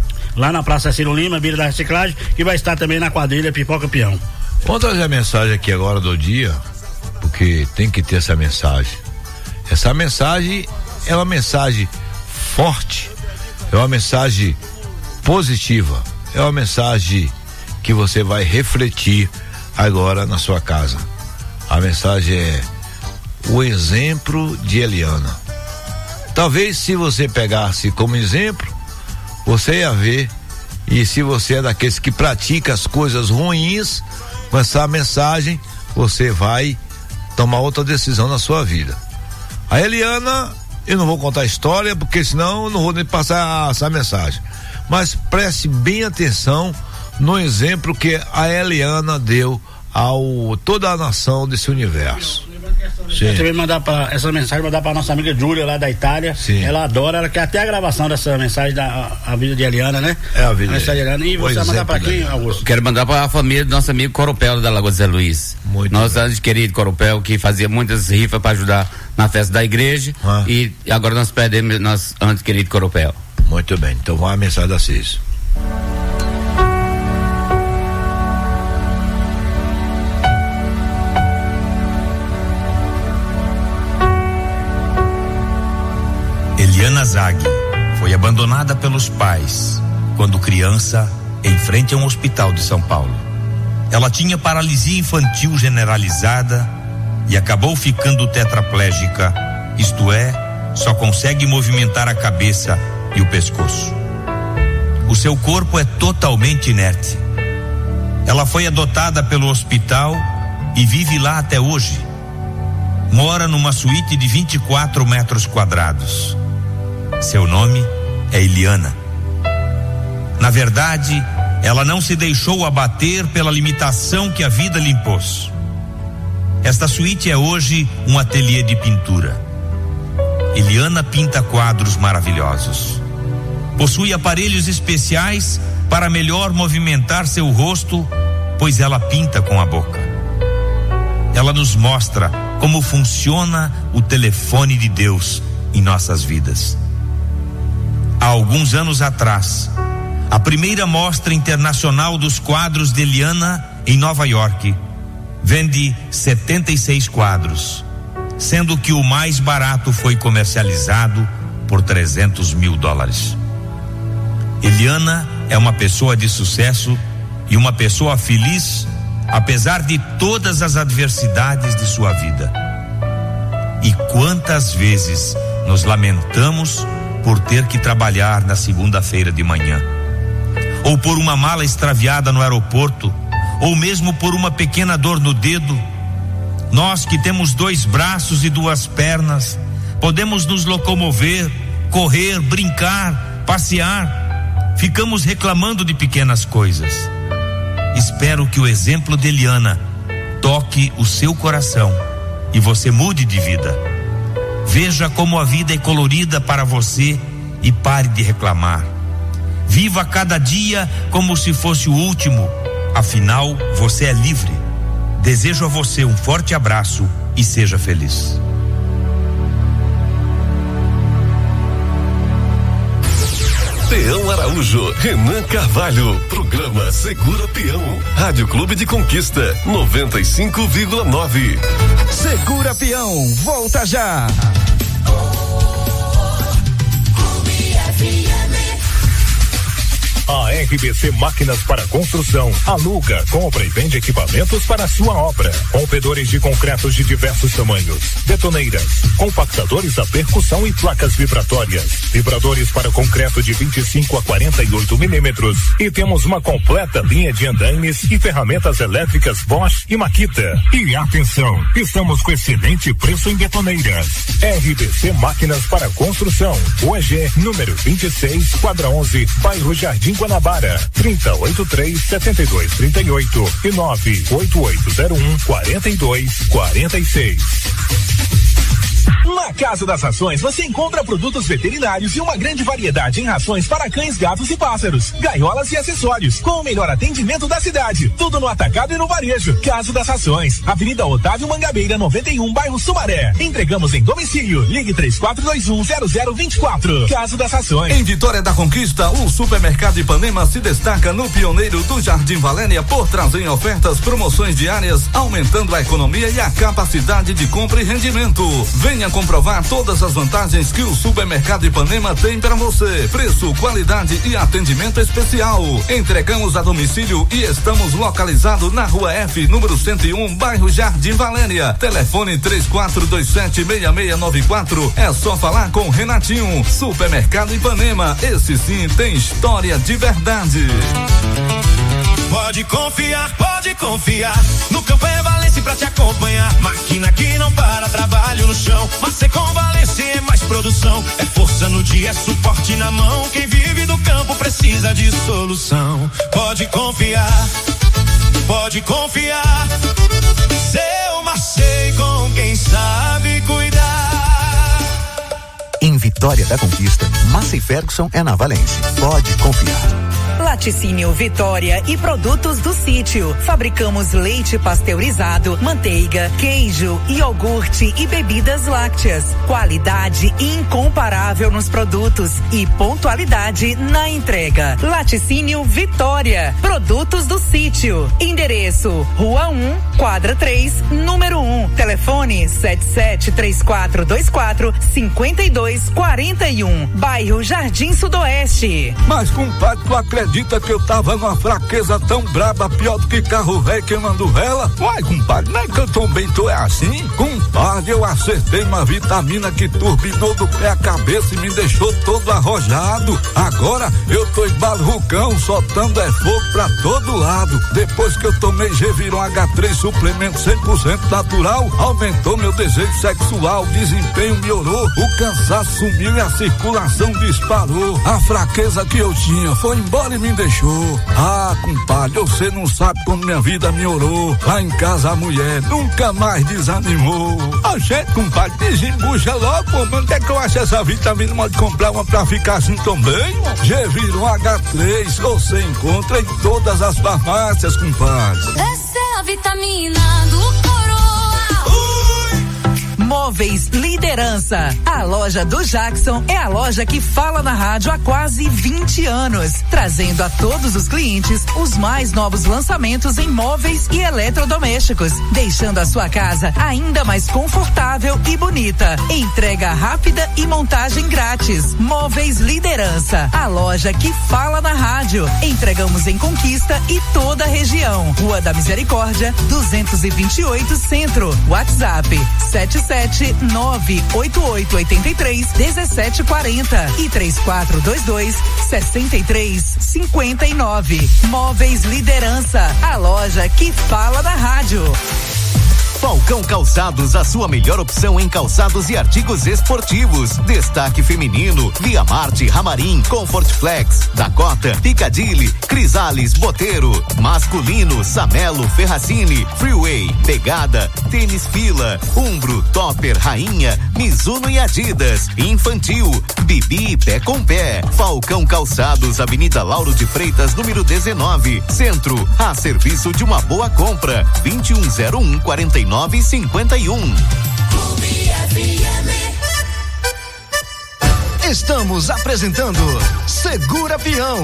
Lá na Praça Ciro Lima, Bira da Reciclagem, que vai estar também na quadrilha Pipoca Peão. Vamos trazer a mensagem aqui agora do dia, porque tem que ter essa mensagem. Essa mensagem é uma mensagem forte, é uma mensagem positiva, é uma mensagem que você vai refletir agora na sua casa. A mensagem é o exemplo de Eliana. Talvez se você pegasse como exemplo, você ia ver, e se você é daqueles que pratica as coisas ruins, com essa mensagem você vai tomar outra decisão na sua vida. A Eliana, eu não vou contar a história, porque senão eu não vou nem passar essa mensagem, mas preste bem atenção no exemplo que a Eliana deu ao toda a nação desse universo. Sim. Você vai mandar para essa mensagem, mandar para nossa amiga Júlia lá da Itália. Sim. Ela adora, ela quer até a gravação dessa mensagem da a vida de Eliana, né? É a vida. A mensagem de Eliana. E você vai mandar para quem, Augusto? Quero mandar para a família do nosso amigo Coropel da Lagoa Zé Luiz. Muito nosso antes querido Coropel, que fazia muitas rifas para ajudar na festa da igreja. Ah. E agora nós perdemos nosso antes querido Coropel. Muito bem, então vamos a mensagem da Cis. Eliana Zag foi abandonada pelos pais quando criança em frente a um hospital de São Paulo. Ela tinha paralisia infantil generalizada e acabou ficando tetraplégica, isto é, só consegue movimentar a cabeça e o pescoço. O seu corpo é totalmente inerte. Ela foi adotada pelo hospital e vive lá até hoje. Mora numa suíte de vinte e quatro metros quadrados. Seu nome é Eliana. Na verdade, ela não se deixou abater pela limitação que a vida lhe impôs. Esta suíte é hoje um ateliê de pintura. Eliana pinta quadros maravilhosos. Possui aparelhos especiais para melhor movimentar seu rosto, pois ela pinta com a boca. Ela nos mostra como funciona o telefone de Deus em nossas vidas. Há alguns anos atrás, a primeira mostra internacional dos quadros de Eliana em Nova York vende setenta e seis quadros, sendo que o mais barato foi comercializado por trezentos mil dólares. Eliana é uma pessoa de sucesso e uma pessoa feliz, apesar de todas as adversidades de sua vida. E quantas vezes nos lamentamos por ter que trabalhar na segunda-feira de manhã, ou por uma mala extraviada no aeroporto, ou mesmo por uma pequena dor no dedo. Nós que temos dois braços e duas pernas, podemos nos locomover, correr, brincar, passear, ficamos reclamando de pequenas coisas. Espero que o exemplo de Eliana toque o seu coração e você mude de vida. Veja como a vida é colorida para você e pare de reclamar. Viva cada dia como se fosse o último, afinal você é livre. Desejo a você um forte abraço e seja feliz. Peão Araújo, Renan Carvalho, programa Segura Peão, Rádio Clube de Conquista, noventa e cinco vírgula nove. Segura Peão, volta já. A R B C Máquinas para Construção aluga, compra e vende equipamentos para a sua obra. Rompedores de concretos de diversos tamanhos, betoneiras, compactadores a percussão e placas vibratórias, vibradores para concreto de vinte e cinco a quarenta e oito milímetros. E temos uma completa linha de andaimes e ferramentas elétricas Bosch e Makita. E atenção, estamos com excelente preço em betoneiras. R B C Máquinas para Construção, U E G número vinte e seis, quadra onze, bairro Jardim Guanabara, trinta, oitenta e três, setenta e dois, trinta e oito e nove oito oito zero um, quarenta e dois, quarenta e seis. Na Casa das Rações você encontra produtos veterinários e uma grande variedade em rações para cães, gatos e pássaros, gaiolas e acessórios, com o melhor atendimento da cidade. Tudo no atacado e no varejo. Casa das Rações, Avenida Otávio Mangabeira, noventa e um, bairro Sumaré. Entregamos em domicílio. Ligue três quatro dois um, zero zero dois quatro. Casa das Rações. Em Vitória da Conquista, o Supermercado Ipanema se destaca no pioneiro do Jardim Valênia por trazer ofertas, promoções diárias, aumentando a economia e a capacidade de compra e rendimento. Venha comprovar todas as vantagens que o Supermercado Ipanema tem para você. Preço, qualidade e atendimento especial. Entregamos a domicílio e estamos localizados na Rua F, número cento e um, bairro Jardim Valênia. Telefone três quatro dois sete, seis seis nove quatro. É só falar com Renatinho. Supermercado Ipanema, esse sim tem história de verdade. Pode confiar, pode confiar. No campo é Valência pra te acompanhar. Máquina que não para, trabalho no chão. Mas com Valência é mais produção. É força no dia, é suporte na mão. Quem vive do campo precisa de solução. Pode confiar, pode confiar. Seu Marcei com quem sabe cuidar. Em Vitória da Conquista, Massey Ferguson é na Valência. Pode confiar. Laticínio Vitória e produtos do sítio. Fabricamos leite pasteurizado, manteiga, queijo, iogurte e bebidas lácteas. Qualidade incomparável nos produtos e pontualidade na entrega. Laticínio Vitória. Produtos do sítio. Endereço: Rua um, quadra três, número um. Telefone sete sete três quatro dois quatro, cinco dois quatro um. Bairro Jardim Sudoeste. Mas, compadre, tu acredita que eu tava numa fraqueza tão braba, pior do que carro ré queimando vela? Uai, compadre, não é que eu tô bem, tu é assim? Compadre, Compadre, eu acertei uma vitamina que turbinou do pé à cabeça e me deixou todo arrojado. Agora eu tô igual Rucão, soltando é fogo pra todo lado. Depois que eu tomei Geviron H três, suplemento cem por cento natural, aumentou meu desejo sexual, desempenho melhorou, o cansaço sumiu e a circulação disparou. A fraqueza que eu tinha foi embora e me deixou. Ah, compadre, você não sabe como minha vida melhorou. Lá em casa a mulher nunca mais desanimou. A gente, compadre, desembucha logo, pô, onde é que eu acho essa vitamina? Pode comprar uma pra ficar assim também? Geviron H três, você encontra em todas as farmácias, compadre. Essa é a vitamina do Coroa. Móveis Liderança. A loja do Jackson é a loja que fala na rádio há quase vinte anos, trazendo a todos os clientes os mais novos lançamentos em móveis e eletrodomésticos, deixando a sua casa ainda mais confortável e bonita. Entrega rápida e montagem grátis. Móveis Liderança, a loja que fala na rádio. Entregamos em Conquista e toda a região. Rua da Misericórdia, duzentos e vinte e oito Centro. WhatsApp sete sete nove oito oito oito três um sete quatro zero e três quatro dois dois seis três cinco nove. Móveis Liderança, a loja que fala na rádio. Falcão Calçados, a sua melhor opção em calçados e artigos esportivos. Destaque feminino, Via Marte, Ramarim, Comfort Flex, Dakota, Piccadilly, Crisales, Boteiro. Masculino, Samelo, Ferracini, Freeway, Pegada, Tênis Fila, Umbro, Topper, Rainha, Mizuno e Adidas. Infantil, Bibi, Pé com Pé. Falcão Calçados, Avenida Lauro de Freitas, número dezenove, Centro, a serviço de uma boa compra. vinte e um zero um quarenta e nove cinquenta e um. Estamos apresentando Segura Peão.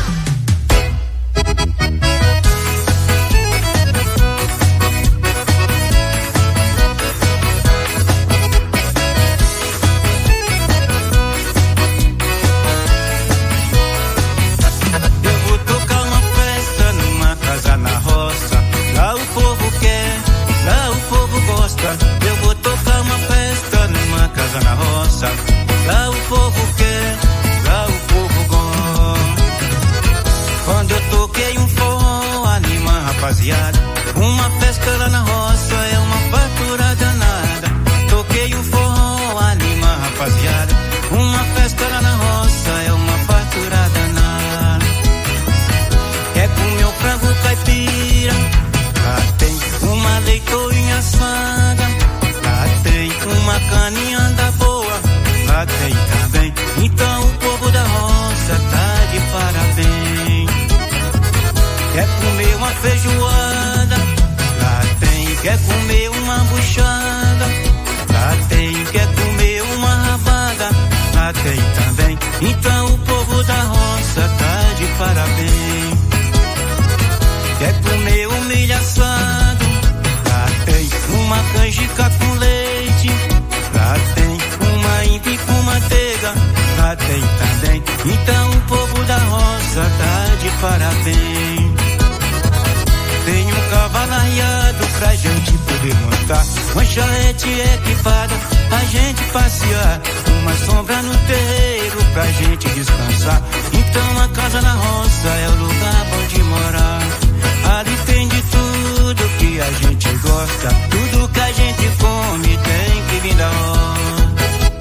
Eu vou tocar uma festa numa casa na roça. Lá o povo quer, lá o povo gosta. Eu vou tocar uma festa numa casa na roça. Lá o povo quer, lá o povo gosta. Quando eu toquei um forró, anima rapaziada. Uma festa lá na roça é uma fartura danada. Toquei um forró, anima rapaziada. Uma festa lá na roça é uma fartura danada. Quer comer o frango caipira? Lá tem uma leitoinha assada. Lá tem uma caninha da boa. Lá tem também. Então o povo da roça tá de parabéns. Quer comer uma feijoada? Lá tem. Quer comer uma buchada? Lá tem. Quer comer uma rabada? Lá tem também. Então o povo da roça tá de parabéns. Quer comer um milho assado? Lá tem uma canjica com leite. Lá tem uma imbi com manteiga. Lá tem também. Então o povo da roça tá de parabéns. Tem um cavalo arriado pra gente poder montar. Uma charrete equipada pra gente passear. Uma sombra no terreiro pra gente descansar. Então a casa na roça é o lugar bom de morar. Ali tem de tudo que a gente gosta. Tudo que a gente come tem que vir da roça.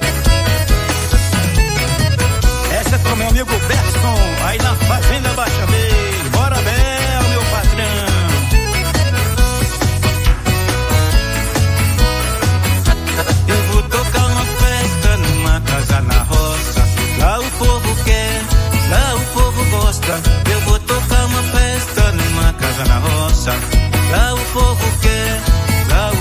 Essa é pro meu amigo Berson, aí na Fazenda Baixa Meio. Bora, Bel, meu patrão. Eu vou tocar uma festa numa casa na roça. Lá o povo quer, lá o povo gosta. Eu vou tocar uma festa numa casa na roça. Lá o povo quer, lá o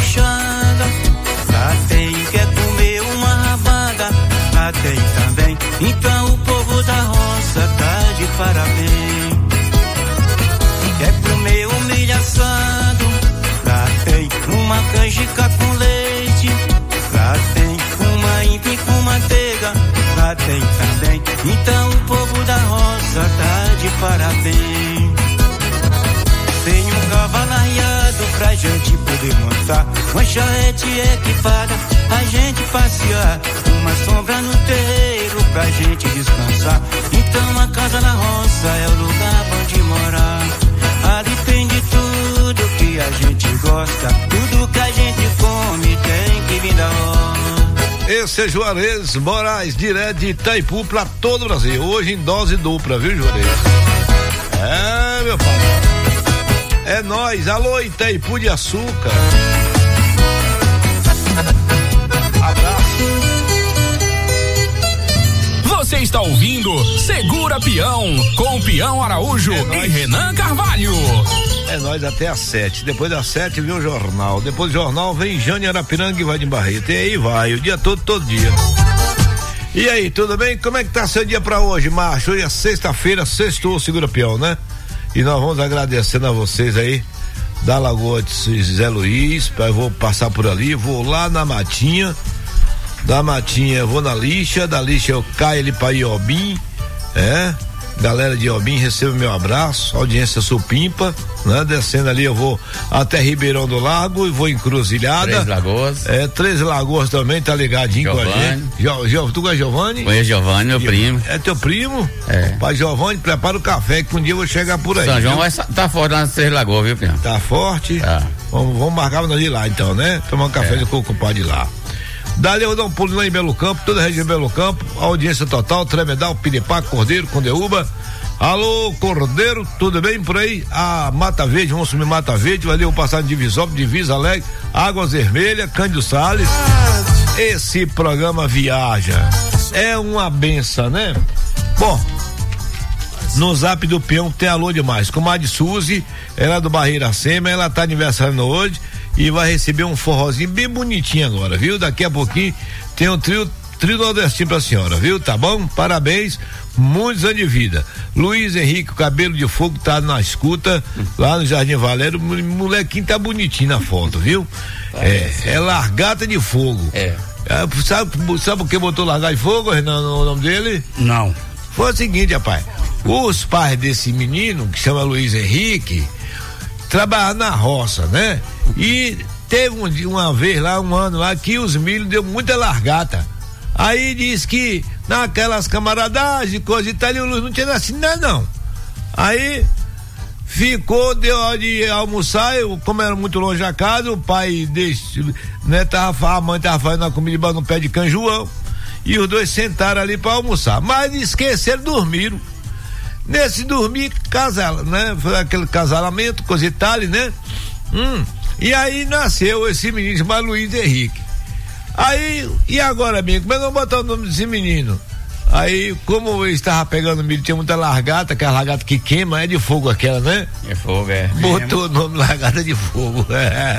buchanga. Lá tem quer comer uma rabada, lá tem também. Então o povo da roça tá de parabéns. Quer comer um milho assado, lá tem uma canjica com leite. Lá tem uma empim com manteiga, lá tem também. Então o povo da roça tá de parabéns. Tem um cavalo arriado pra gente poder montar, uma charrete equipada, a gente passear, uma sombra no terreiro pra gente descansar. Então a casa na roça é o lugar bom de morar. Ali tem de tudo que a gente gosta, tudo que a gente come tem que vir da roça. Esse é Juarez Moraes, direto de Itaipu pra todo o Brasil, hoje em dose dupla, viu, Juarez? É, meu pai. É nóis, alô Itaipu de Açúcar. Abraço. Você está ouvindo Segura Peão, com Peão Araújo é e Renan Carvalho. É nóis até às sete. Depois das sete vem o jornal. Depois do jornal vem Jane Arapiranga e vai de Barreto. E aí vai, o dia todo, todo dia. E aí, tudo bem? Como é que tá seu dia pra hoje, macho? Hoje é sexta-feira, sextou, Segura Peão, né? E nós vamos agradecendo a vocês aí da Lagoa de Zé Luiz. Eu vou passar por ali, vou lá na Matinha, da Matinha eu vou na Lixa, da Lixa eu caio ali pra Iobim, é, galera de Iobim, receba meu abraço, audiência supimpa, né? Descendo ali eu vou até Ribeirão do Lago e vou em Cruzilhada. Três Lagoas. É, Três Lagoas também, tá ligadinho Giovani. Com a gente. Jo, jo, tu conhece Giovani? Conheço Giovani, meu Gio, primo. É teu primo? É. Pai Giovani, prepara o café que um dia eu vou chegar por aí. São João vai tá forte lá nas Três Lagoas, viu, primo? Tá forte? Tá. Vamos, vamos marcar nós de lá então, né? Tomar um café é. com o compadre lá. Dali eu vou dar um pulo lá em Belo Campo, toda a região de Belo Campo, audiência total, Tremedal, Piripá, Cordeiro, Condeúba. Alô, Cordeiro, tudo bem por aí? A Mata Verde, vamos sumir Mata Verde, valeu, passar em Divisópolis, Divisa Alegre, Águas Vermelhas, Cândido Salles. Esse programa viaja. É uma benção, né? Bom, no zap do Peão tem alô demais. Comadre Suzy, ela é do Barreira Sema, ela tá aniversariando hoje e vai receber um forrozinho bem bonitinho agora, viu? Daqui a pouquinho tem um trio Trio nordestino pra senhora, viu? Tá bom? Parabéns, muitos anos de vida. Luiz Henrique, o cabelo de fogo, tá na escuta, lá no Jardim Valério, o molequinho tá bonitinho na foto, viu? É, é largata de fogo. É. é sabe, sabe por que botou largata de fogo, Renan, no nome dele? Não. Foi o seguinte, rapaz, os pais desse menino, que chama Luiz Henrique, trabalhavam na roça, né? E teve um, uma vez lá, um ano lá, que os milhos deu muita largata. Aí diz que naquelas camaradagens, coisa e tal, e o Luiz não tinha nascido nada, não. Aí ficou, deu hora de almoçar, eu, como era muito longe da casa, o pai desse, né, tava, a mãe tava fazendo a comida no pé de canjoão, e os dois sentaram ali pra almoçar, mas esqueceram, dormiram. Nesse dormir, casal, né? Foi aquele casalamento, coisa e tal, né? Hum, e aí nasceu esse menino chamado Luiz Henrique. Aí, e agora, amigo, como é que eu vou botar o nome desse menino? Aí, como eu estava pegando milho, tinha muita largata, aquela largata que queima, é de fogo aquela, né? É fogo, é. Botou o nome largata de fogo.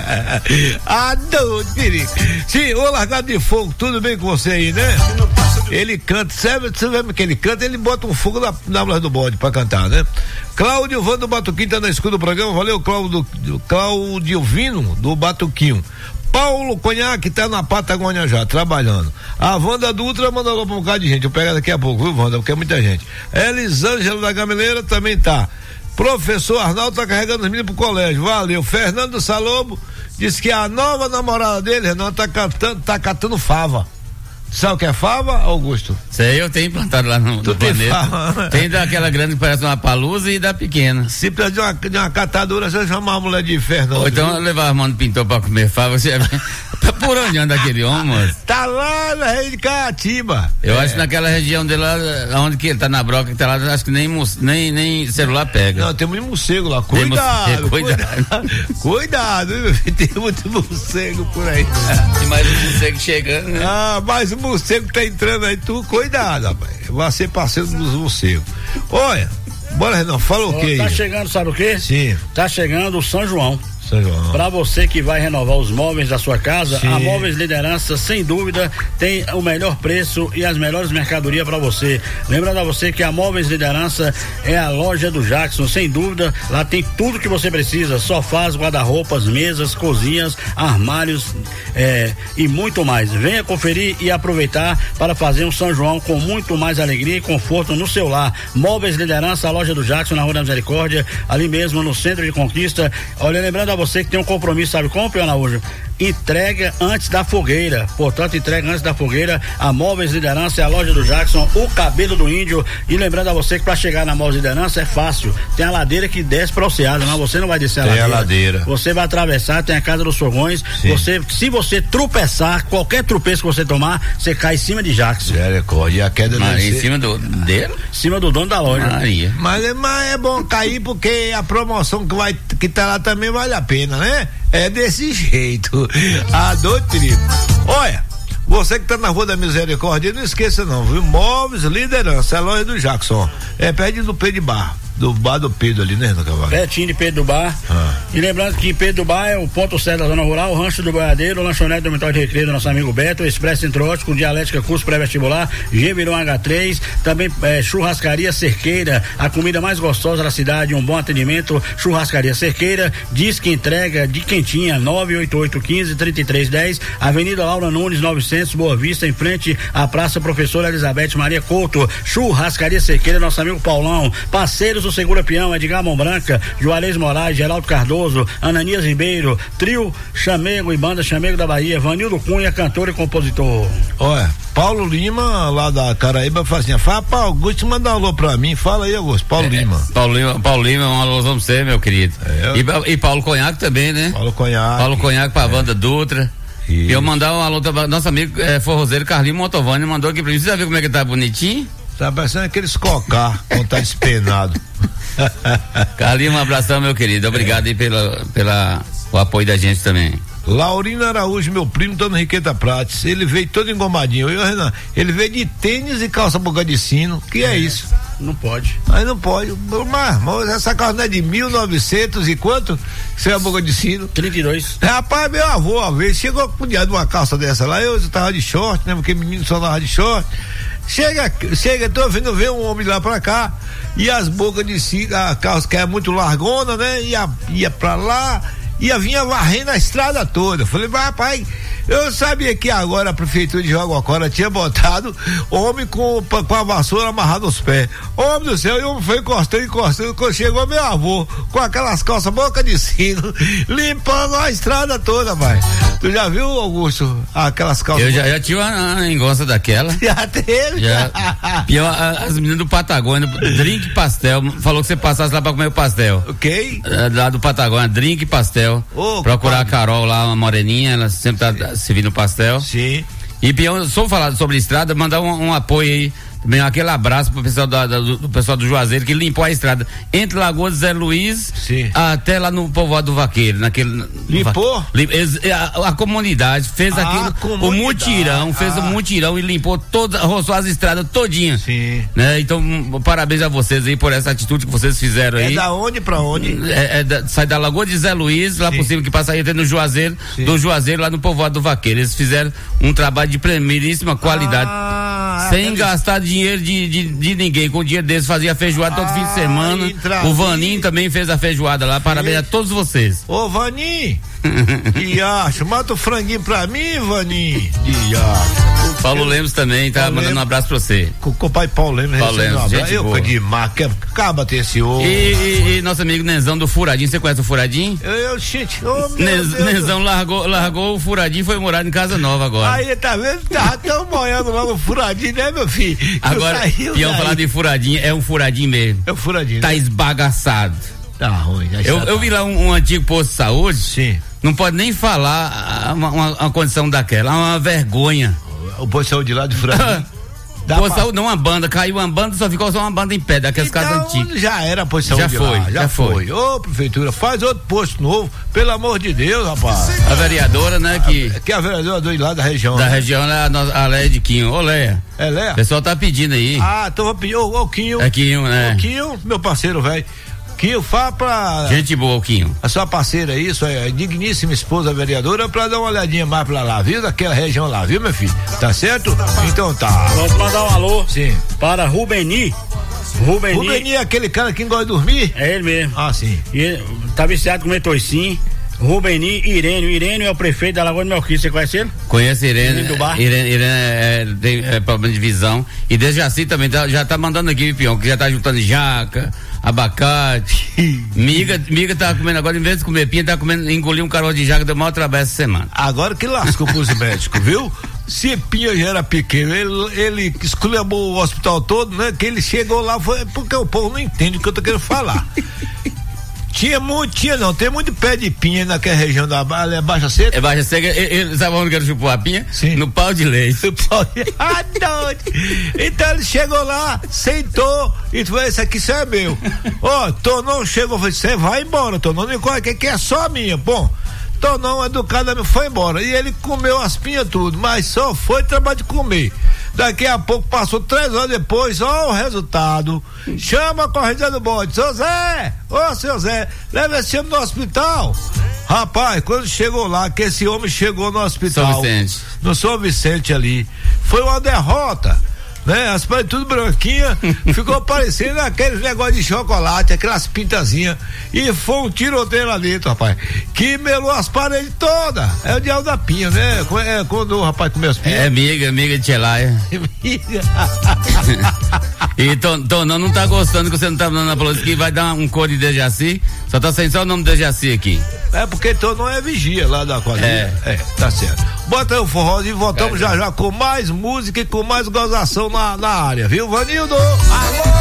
Ah, doido, perigo. Sim, ô largata de fogo, tudo bem com você aí, né? Ele canta, sabe, você lembra que ele canta, ele bota um fogo na, na mulher do bode pra cantar, né? Cláudio Vando do Batuquinho tá na escuta do programa, valeu, Cláudio, Cláudio Vino do Batuquinho. Paulo Conhaque tá na Patagônia já, trabalhando. A Wanda Dutra mandou alô pra um bocado de gente. Eu pego daqui a pouco, viu, Wanda? Porque é muita gente. Elisângela da Gameleira também tá. Professor Arnaldo tá carregando os meninos pro colégio. Valeu. Fernando Salobo disse que a nova namorada dele, Renan, tá cantando, tá catando fava. Sabe o que é fava, Augusto? Sei, eu tenho plantado lá no, no planeta. Tem daquela grande que parece uma palusa e da pequena. Se precisar de uma, de uma catadura, você chamar a mulher de Fernando. Ou então levar a mão do pintor pra comer fava. Você... Por onde anda aquele homem, moço? Tá lá na região de Catiba. Eu é. acho que naquela região dele lá, onde que ele tá na broca, que tá lá, acho que nem, nem, nem celular pega. Não, tem muito morcego lá. Cuidado, cuidado. Cuidado, tem muito morcego por aí. Tem mais um morcego chegando, né? Ah, mais um morcego tá entrando aí, tu, cuidado, rapaz. Vai ser parceiro dos morcegos. Olha, bora, Renan, fala o quê? Tá chegando, sabe o quê? Sim. Tá chegando o São João. Para você que vai renovar os móveis da sua casa, Sim. a Móveis Liderança, sem dúvida, tem o melhor preço e as melhores mercadorias para você. Lembrando a você que a Móveis Liderança é a loja do Jackson, sem dúvida, lá tem tudo que você precisa, sofás, guarda-roupas, mesas, cozinhas, armários é, e muito mais. Venha conferir e aproveitar para fazer um São João com muito mais alegria e conforto no seu lar. Móveis Liderança, a loja do Jackson, na Rua da Misericórdia, ali mesmo no Centro de Conquista. Olha, lembrando a você que tem um compromisso, sabe como, Pior Araújo? Entrega antes da fogueira, portanto entrega antes da fogueira. A Móveis Liderança é a loja do Jackson, o cabelo do índio. E lembrando a você que para chegar na Móveis Liderança é fácil, tem a ladeira que desce para o Oceano, mas você não vai descer a tem ladeira. a ladeira você vai atravessar, tem a Casa dos Fogões. Você, se você tropeçar, qualquer tropeço que você tomar, você cai em cima de Jackson. E a queda Mas em ser... cima do dele? Em cima do dono da loja. Maria. Mas, é- mas é bom cair porque a promoção que vai que tá lá também vale a pena, né? É desse jeito. A doutrina. Olha, você que tá na Rua da Misericórdia, não esqueça não, viu? Móveis Liderança, é a loja do Jackson. É perto do Pedro de Barro. Do bar do Pedro ali, né, no cavalo? Pertinho de Pedro do Bar. Ah. E lembrando que Pedro do Bar é o ponto certo da zona rural, o Rancho do Boiadeiro, o Lanchonete do Mental de Recreio do nosso amigo Beto, o Expresso Intrótico, Dialética Curso Pré-Vestibular, G Virou H três, também é, Churrascaria Cerqueira, a comida mais gostosa da cidade, um bom atendimento, Churrascaria Cerqueira, diz que entrega de quentinha, nove oito oito um cinco, três três um zero, Avenida Laura Nunes, novecentos, Boa Vista, em frente à Praça Professora Elizabeth Maria Couto. Churrascaria Cerqueira, nosso amigo Paulão, parceiros do Segura Peão, Edgar Mão Branca, Juarez Moraes, Geraldo Cardoso, Ananias Ribeiro, Trio Chamego e Banda Chamego da Bahia, Vanildo Cunha, cantor e compositor. Olha, Paulo Lima, lá da Caraíba, fala assim: fala pra Augusto, manda um alô pra mim. Fala aí, Augusto. Paulo é, Lima. Paulo Lima, Paulo Lima, um alô pra você, meu querido. É, eu... e, e Paulo Conhaque também, né? Paulo Conhaque. Paulo Conhaque pra é. Wanda Dutra. E eu mandar um alô pra nosso amigo é, forrozeiro Carlinho Montovani, mandou aqui pra mim. Você já viu como é que tá bonitinho? Tá parecendo aqueles cocá, quando tá despenado. Carlinho, um abração, meu querido. Obrigado é. aí pela, pela, o apoio da gente também. Laurino Araújo, meu primo, tá no Henriqueta Prates. Ele veio todo engomadinho. Eu, Renan, ele veio de tênis e calça boca de sino. Que é, é isso? Não pode. Aí não pode. Mas, mas essa calça não é de mil e novecentos e quanto? Isso é a boca de sino? trinta e dois. Rapaz, meu avô, uma vez, chegou com de uma calça dessa lá. Eu tava de short, né? Porque menino só tava de short. Chega, chega, tô vendo ver um homem lá pra cá e as bocas de sino, a calça que é muito largona, né? Ia, ia pra lá, ia vinha varrendo a estrada toda. Falei, mas rapaz, eu sabia que agora a prefeitura de Jaguarara tinha botado homem com, com a vassoura amarrada aos pés. Homem do céu, e o homem foi encostando, encostando, quando chegou meu avô, com aquelas calças boca de sino, limpando a estrada toda, pai. Tu já viu, Augusto, aquelas calças? Eu já, já tive uma, uma engosta daquela. Já teve? Já. E eu, as meninas do Patagônia, Drink Pastel, falou que você passasse lá pra comer o pastel. Ok. Lá do Patagônia, Drink Pastel. Oh, procurar compadre. A Carol lá, uma moreninha, ela sempre tá servindo pastel. Sim. E Pião, só falar sobre estrada, mandar um, um apoio aí, também aquele abraço pro pessoal da, da, do, do pessoal do Juazeiro que limpou a estrada entre Lagoa de Zé Luiz Sim. até lá no povoado do Vaqueiro, naquele limpou? Limp, a, a comunidade fez a aquilo, comunidade. o mutirão, fez o ah. um mutirão e limpou toda, roçou as estradas todinha. Sim. Né? Então, parabéns a vocês aí por essa atitude que vocês fizeram aí. É da onde pra onde? É, é da, sai da Lagoa de Zé Luiz, lá Sim. possível que passa aí até no Juazeiro, Sim. do Juazeiro lá no povoado do Vaqueiro. Eles fizeram um trabalho de primeiríssima qualidade. Ah, sem aqueles... gastar dinheiro de, de, de ninguém. Com o dinheiro deles fazia feijoada ah, todo fim de semana. O Vaninho também fez a feijoada lá. Parabéns a todos vocês. Ô Vaninho, que acho, mata o franguinho pra mim, Vaninho. Que acho. Paulo Lemos também tá Paulo mandando Lemos. Um abraço pra você. Com o pai Paulo Lemos. Paulo Lemos, um gente eu boa. De marca, acaba ter esse ovo. E, e, e nosso amigo Nenzão do Furadinho, você conhece o Furadinho? Eu, eu gente, oh, Nez, Nenzão largou, largou o Furadinho e foi morar em Casa Nova agora. Aí, tá vendo? Tá tão moendo lá no Furadinho, né, meu filho? Agora, Pião falar de Furadinho, é um Furadinho mesmo. É um Furadinho. Tá né? esbagaçado. Tá ruim. Eu, eu vi lá um, um antigo posto de saúde. Sim. Não pode nem falar uma, uma, uma condição daquela, é uma vergonha. O posto de saúde lá de Furadinho. Posto de saúde não, uma banda, caiu uma banda, só ficou só uma banda em pé, daquelas então, casas antigas. Já era posto de saúde já foi, lá, já, já foi. foi. Ô, prefeitura, faz outro posto novo, pelo amor de Deus, rapaz. A vereadora, né, que... Que é a vereadora do lá da região. Da né? região, né, a Léia de Quinho. Ô, Léia. É, Léia? O pessoal tá pedindo aí. Ah, então vou pedir, ô, ô Quinho. É Quinho, né? Ô, Quinho, meu parceiro, velho. Quinho, fala pra. Gente boa, Quinho. A sua parceira aí, sua digníssima esposa vereadora, pra dar uma olhadinha mais pra lá, viu? Daquela região lá, viu, meu filho? Tá certo? Então tá. Vamos mandar um alô. Sim. Para Rubeni. Rubeni. Rubeni é aquele cara que gosta de dormir? É ele mesmo. Ah, sim. E tá viciado com metoicin. Rubeni Irênio. Irênio é o prefeito da Lagoa de Melquíades. Você conhece ele? Conheço Irênio. Irênio do bar. Irênio, Irênio é, tem é, problema de visão. E Dejaci também tá, já tá mandando aqui, Pião, que já tá juntando jaca, abacate. miga, miga tá comendo agora, em vez de comer pinha, tá comendo, engoliu um caroço de jaca, deu maior trabalho essa semana. Agora que lascou pros médicos, viu? Se Pinha já era pequeno, ele, ele esculhambou o hospital todo, né? Que ele chegou lá, foi porque o povo não entende o que eu tô querendo falar. Tinha muito, tinha não, tem muito pé de pinha naquela região da é Baixa Seca. É Baixa Seca, ele, ele sabe onde que ele chupou a pinha? Sim. No pau de leite. No pau de... Ah, não. Então ele chegou lá, sentou e falou, esse aqui só é meu. Ó, oh, Tonão chegou, falou, você vai embora, Tonão, não corre, que aqui é só minha, bom. Tonão educadamente foi embora e ele comeu as pinhas tudo, mas só foi trabalho de comer. Daqui a pouco passou três horas depois, ó o resultado. Chama a corrida do bode, seu Zé, ô seu Zé, leva esse homem no hospital. Rapaz, quando chegou lá, que esse homem chegou no hospital, São Vicente. no São Vicente ali, foi uma derrota. Né? As paredes tudo branquinha, ficou parecendo aqueles negócios de chocolate, aquelas pintazinhas, e foi um tiroteio lá dentro, rapaz, que melou as paredes todas. É o diabo da pinha, né? É quando o rapaz comeu as pinhas. É amiga, amiga de Tchelaia. E Tonão não tá gostando que você não tá dando a palavra que vai dar um cor de Dejaci, só tá sem só o nome de Dejaci aqui. É porque Tonão é vigia lá da quadrilha. É, é tá certo. Bota aí o forró e voltamos é, já já com mais música e com mais gozação na, na área, viu, Vanildo? Alô!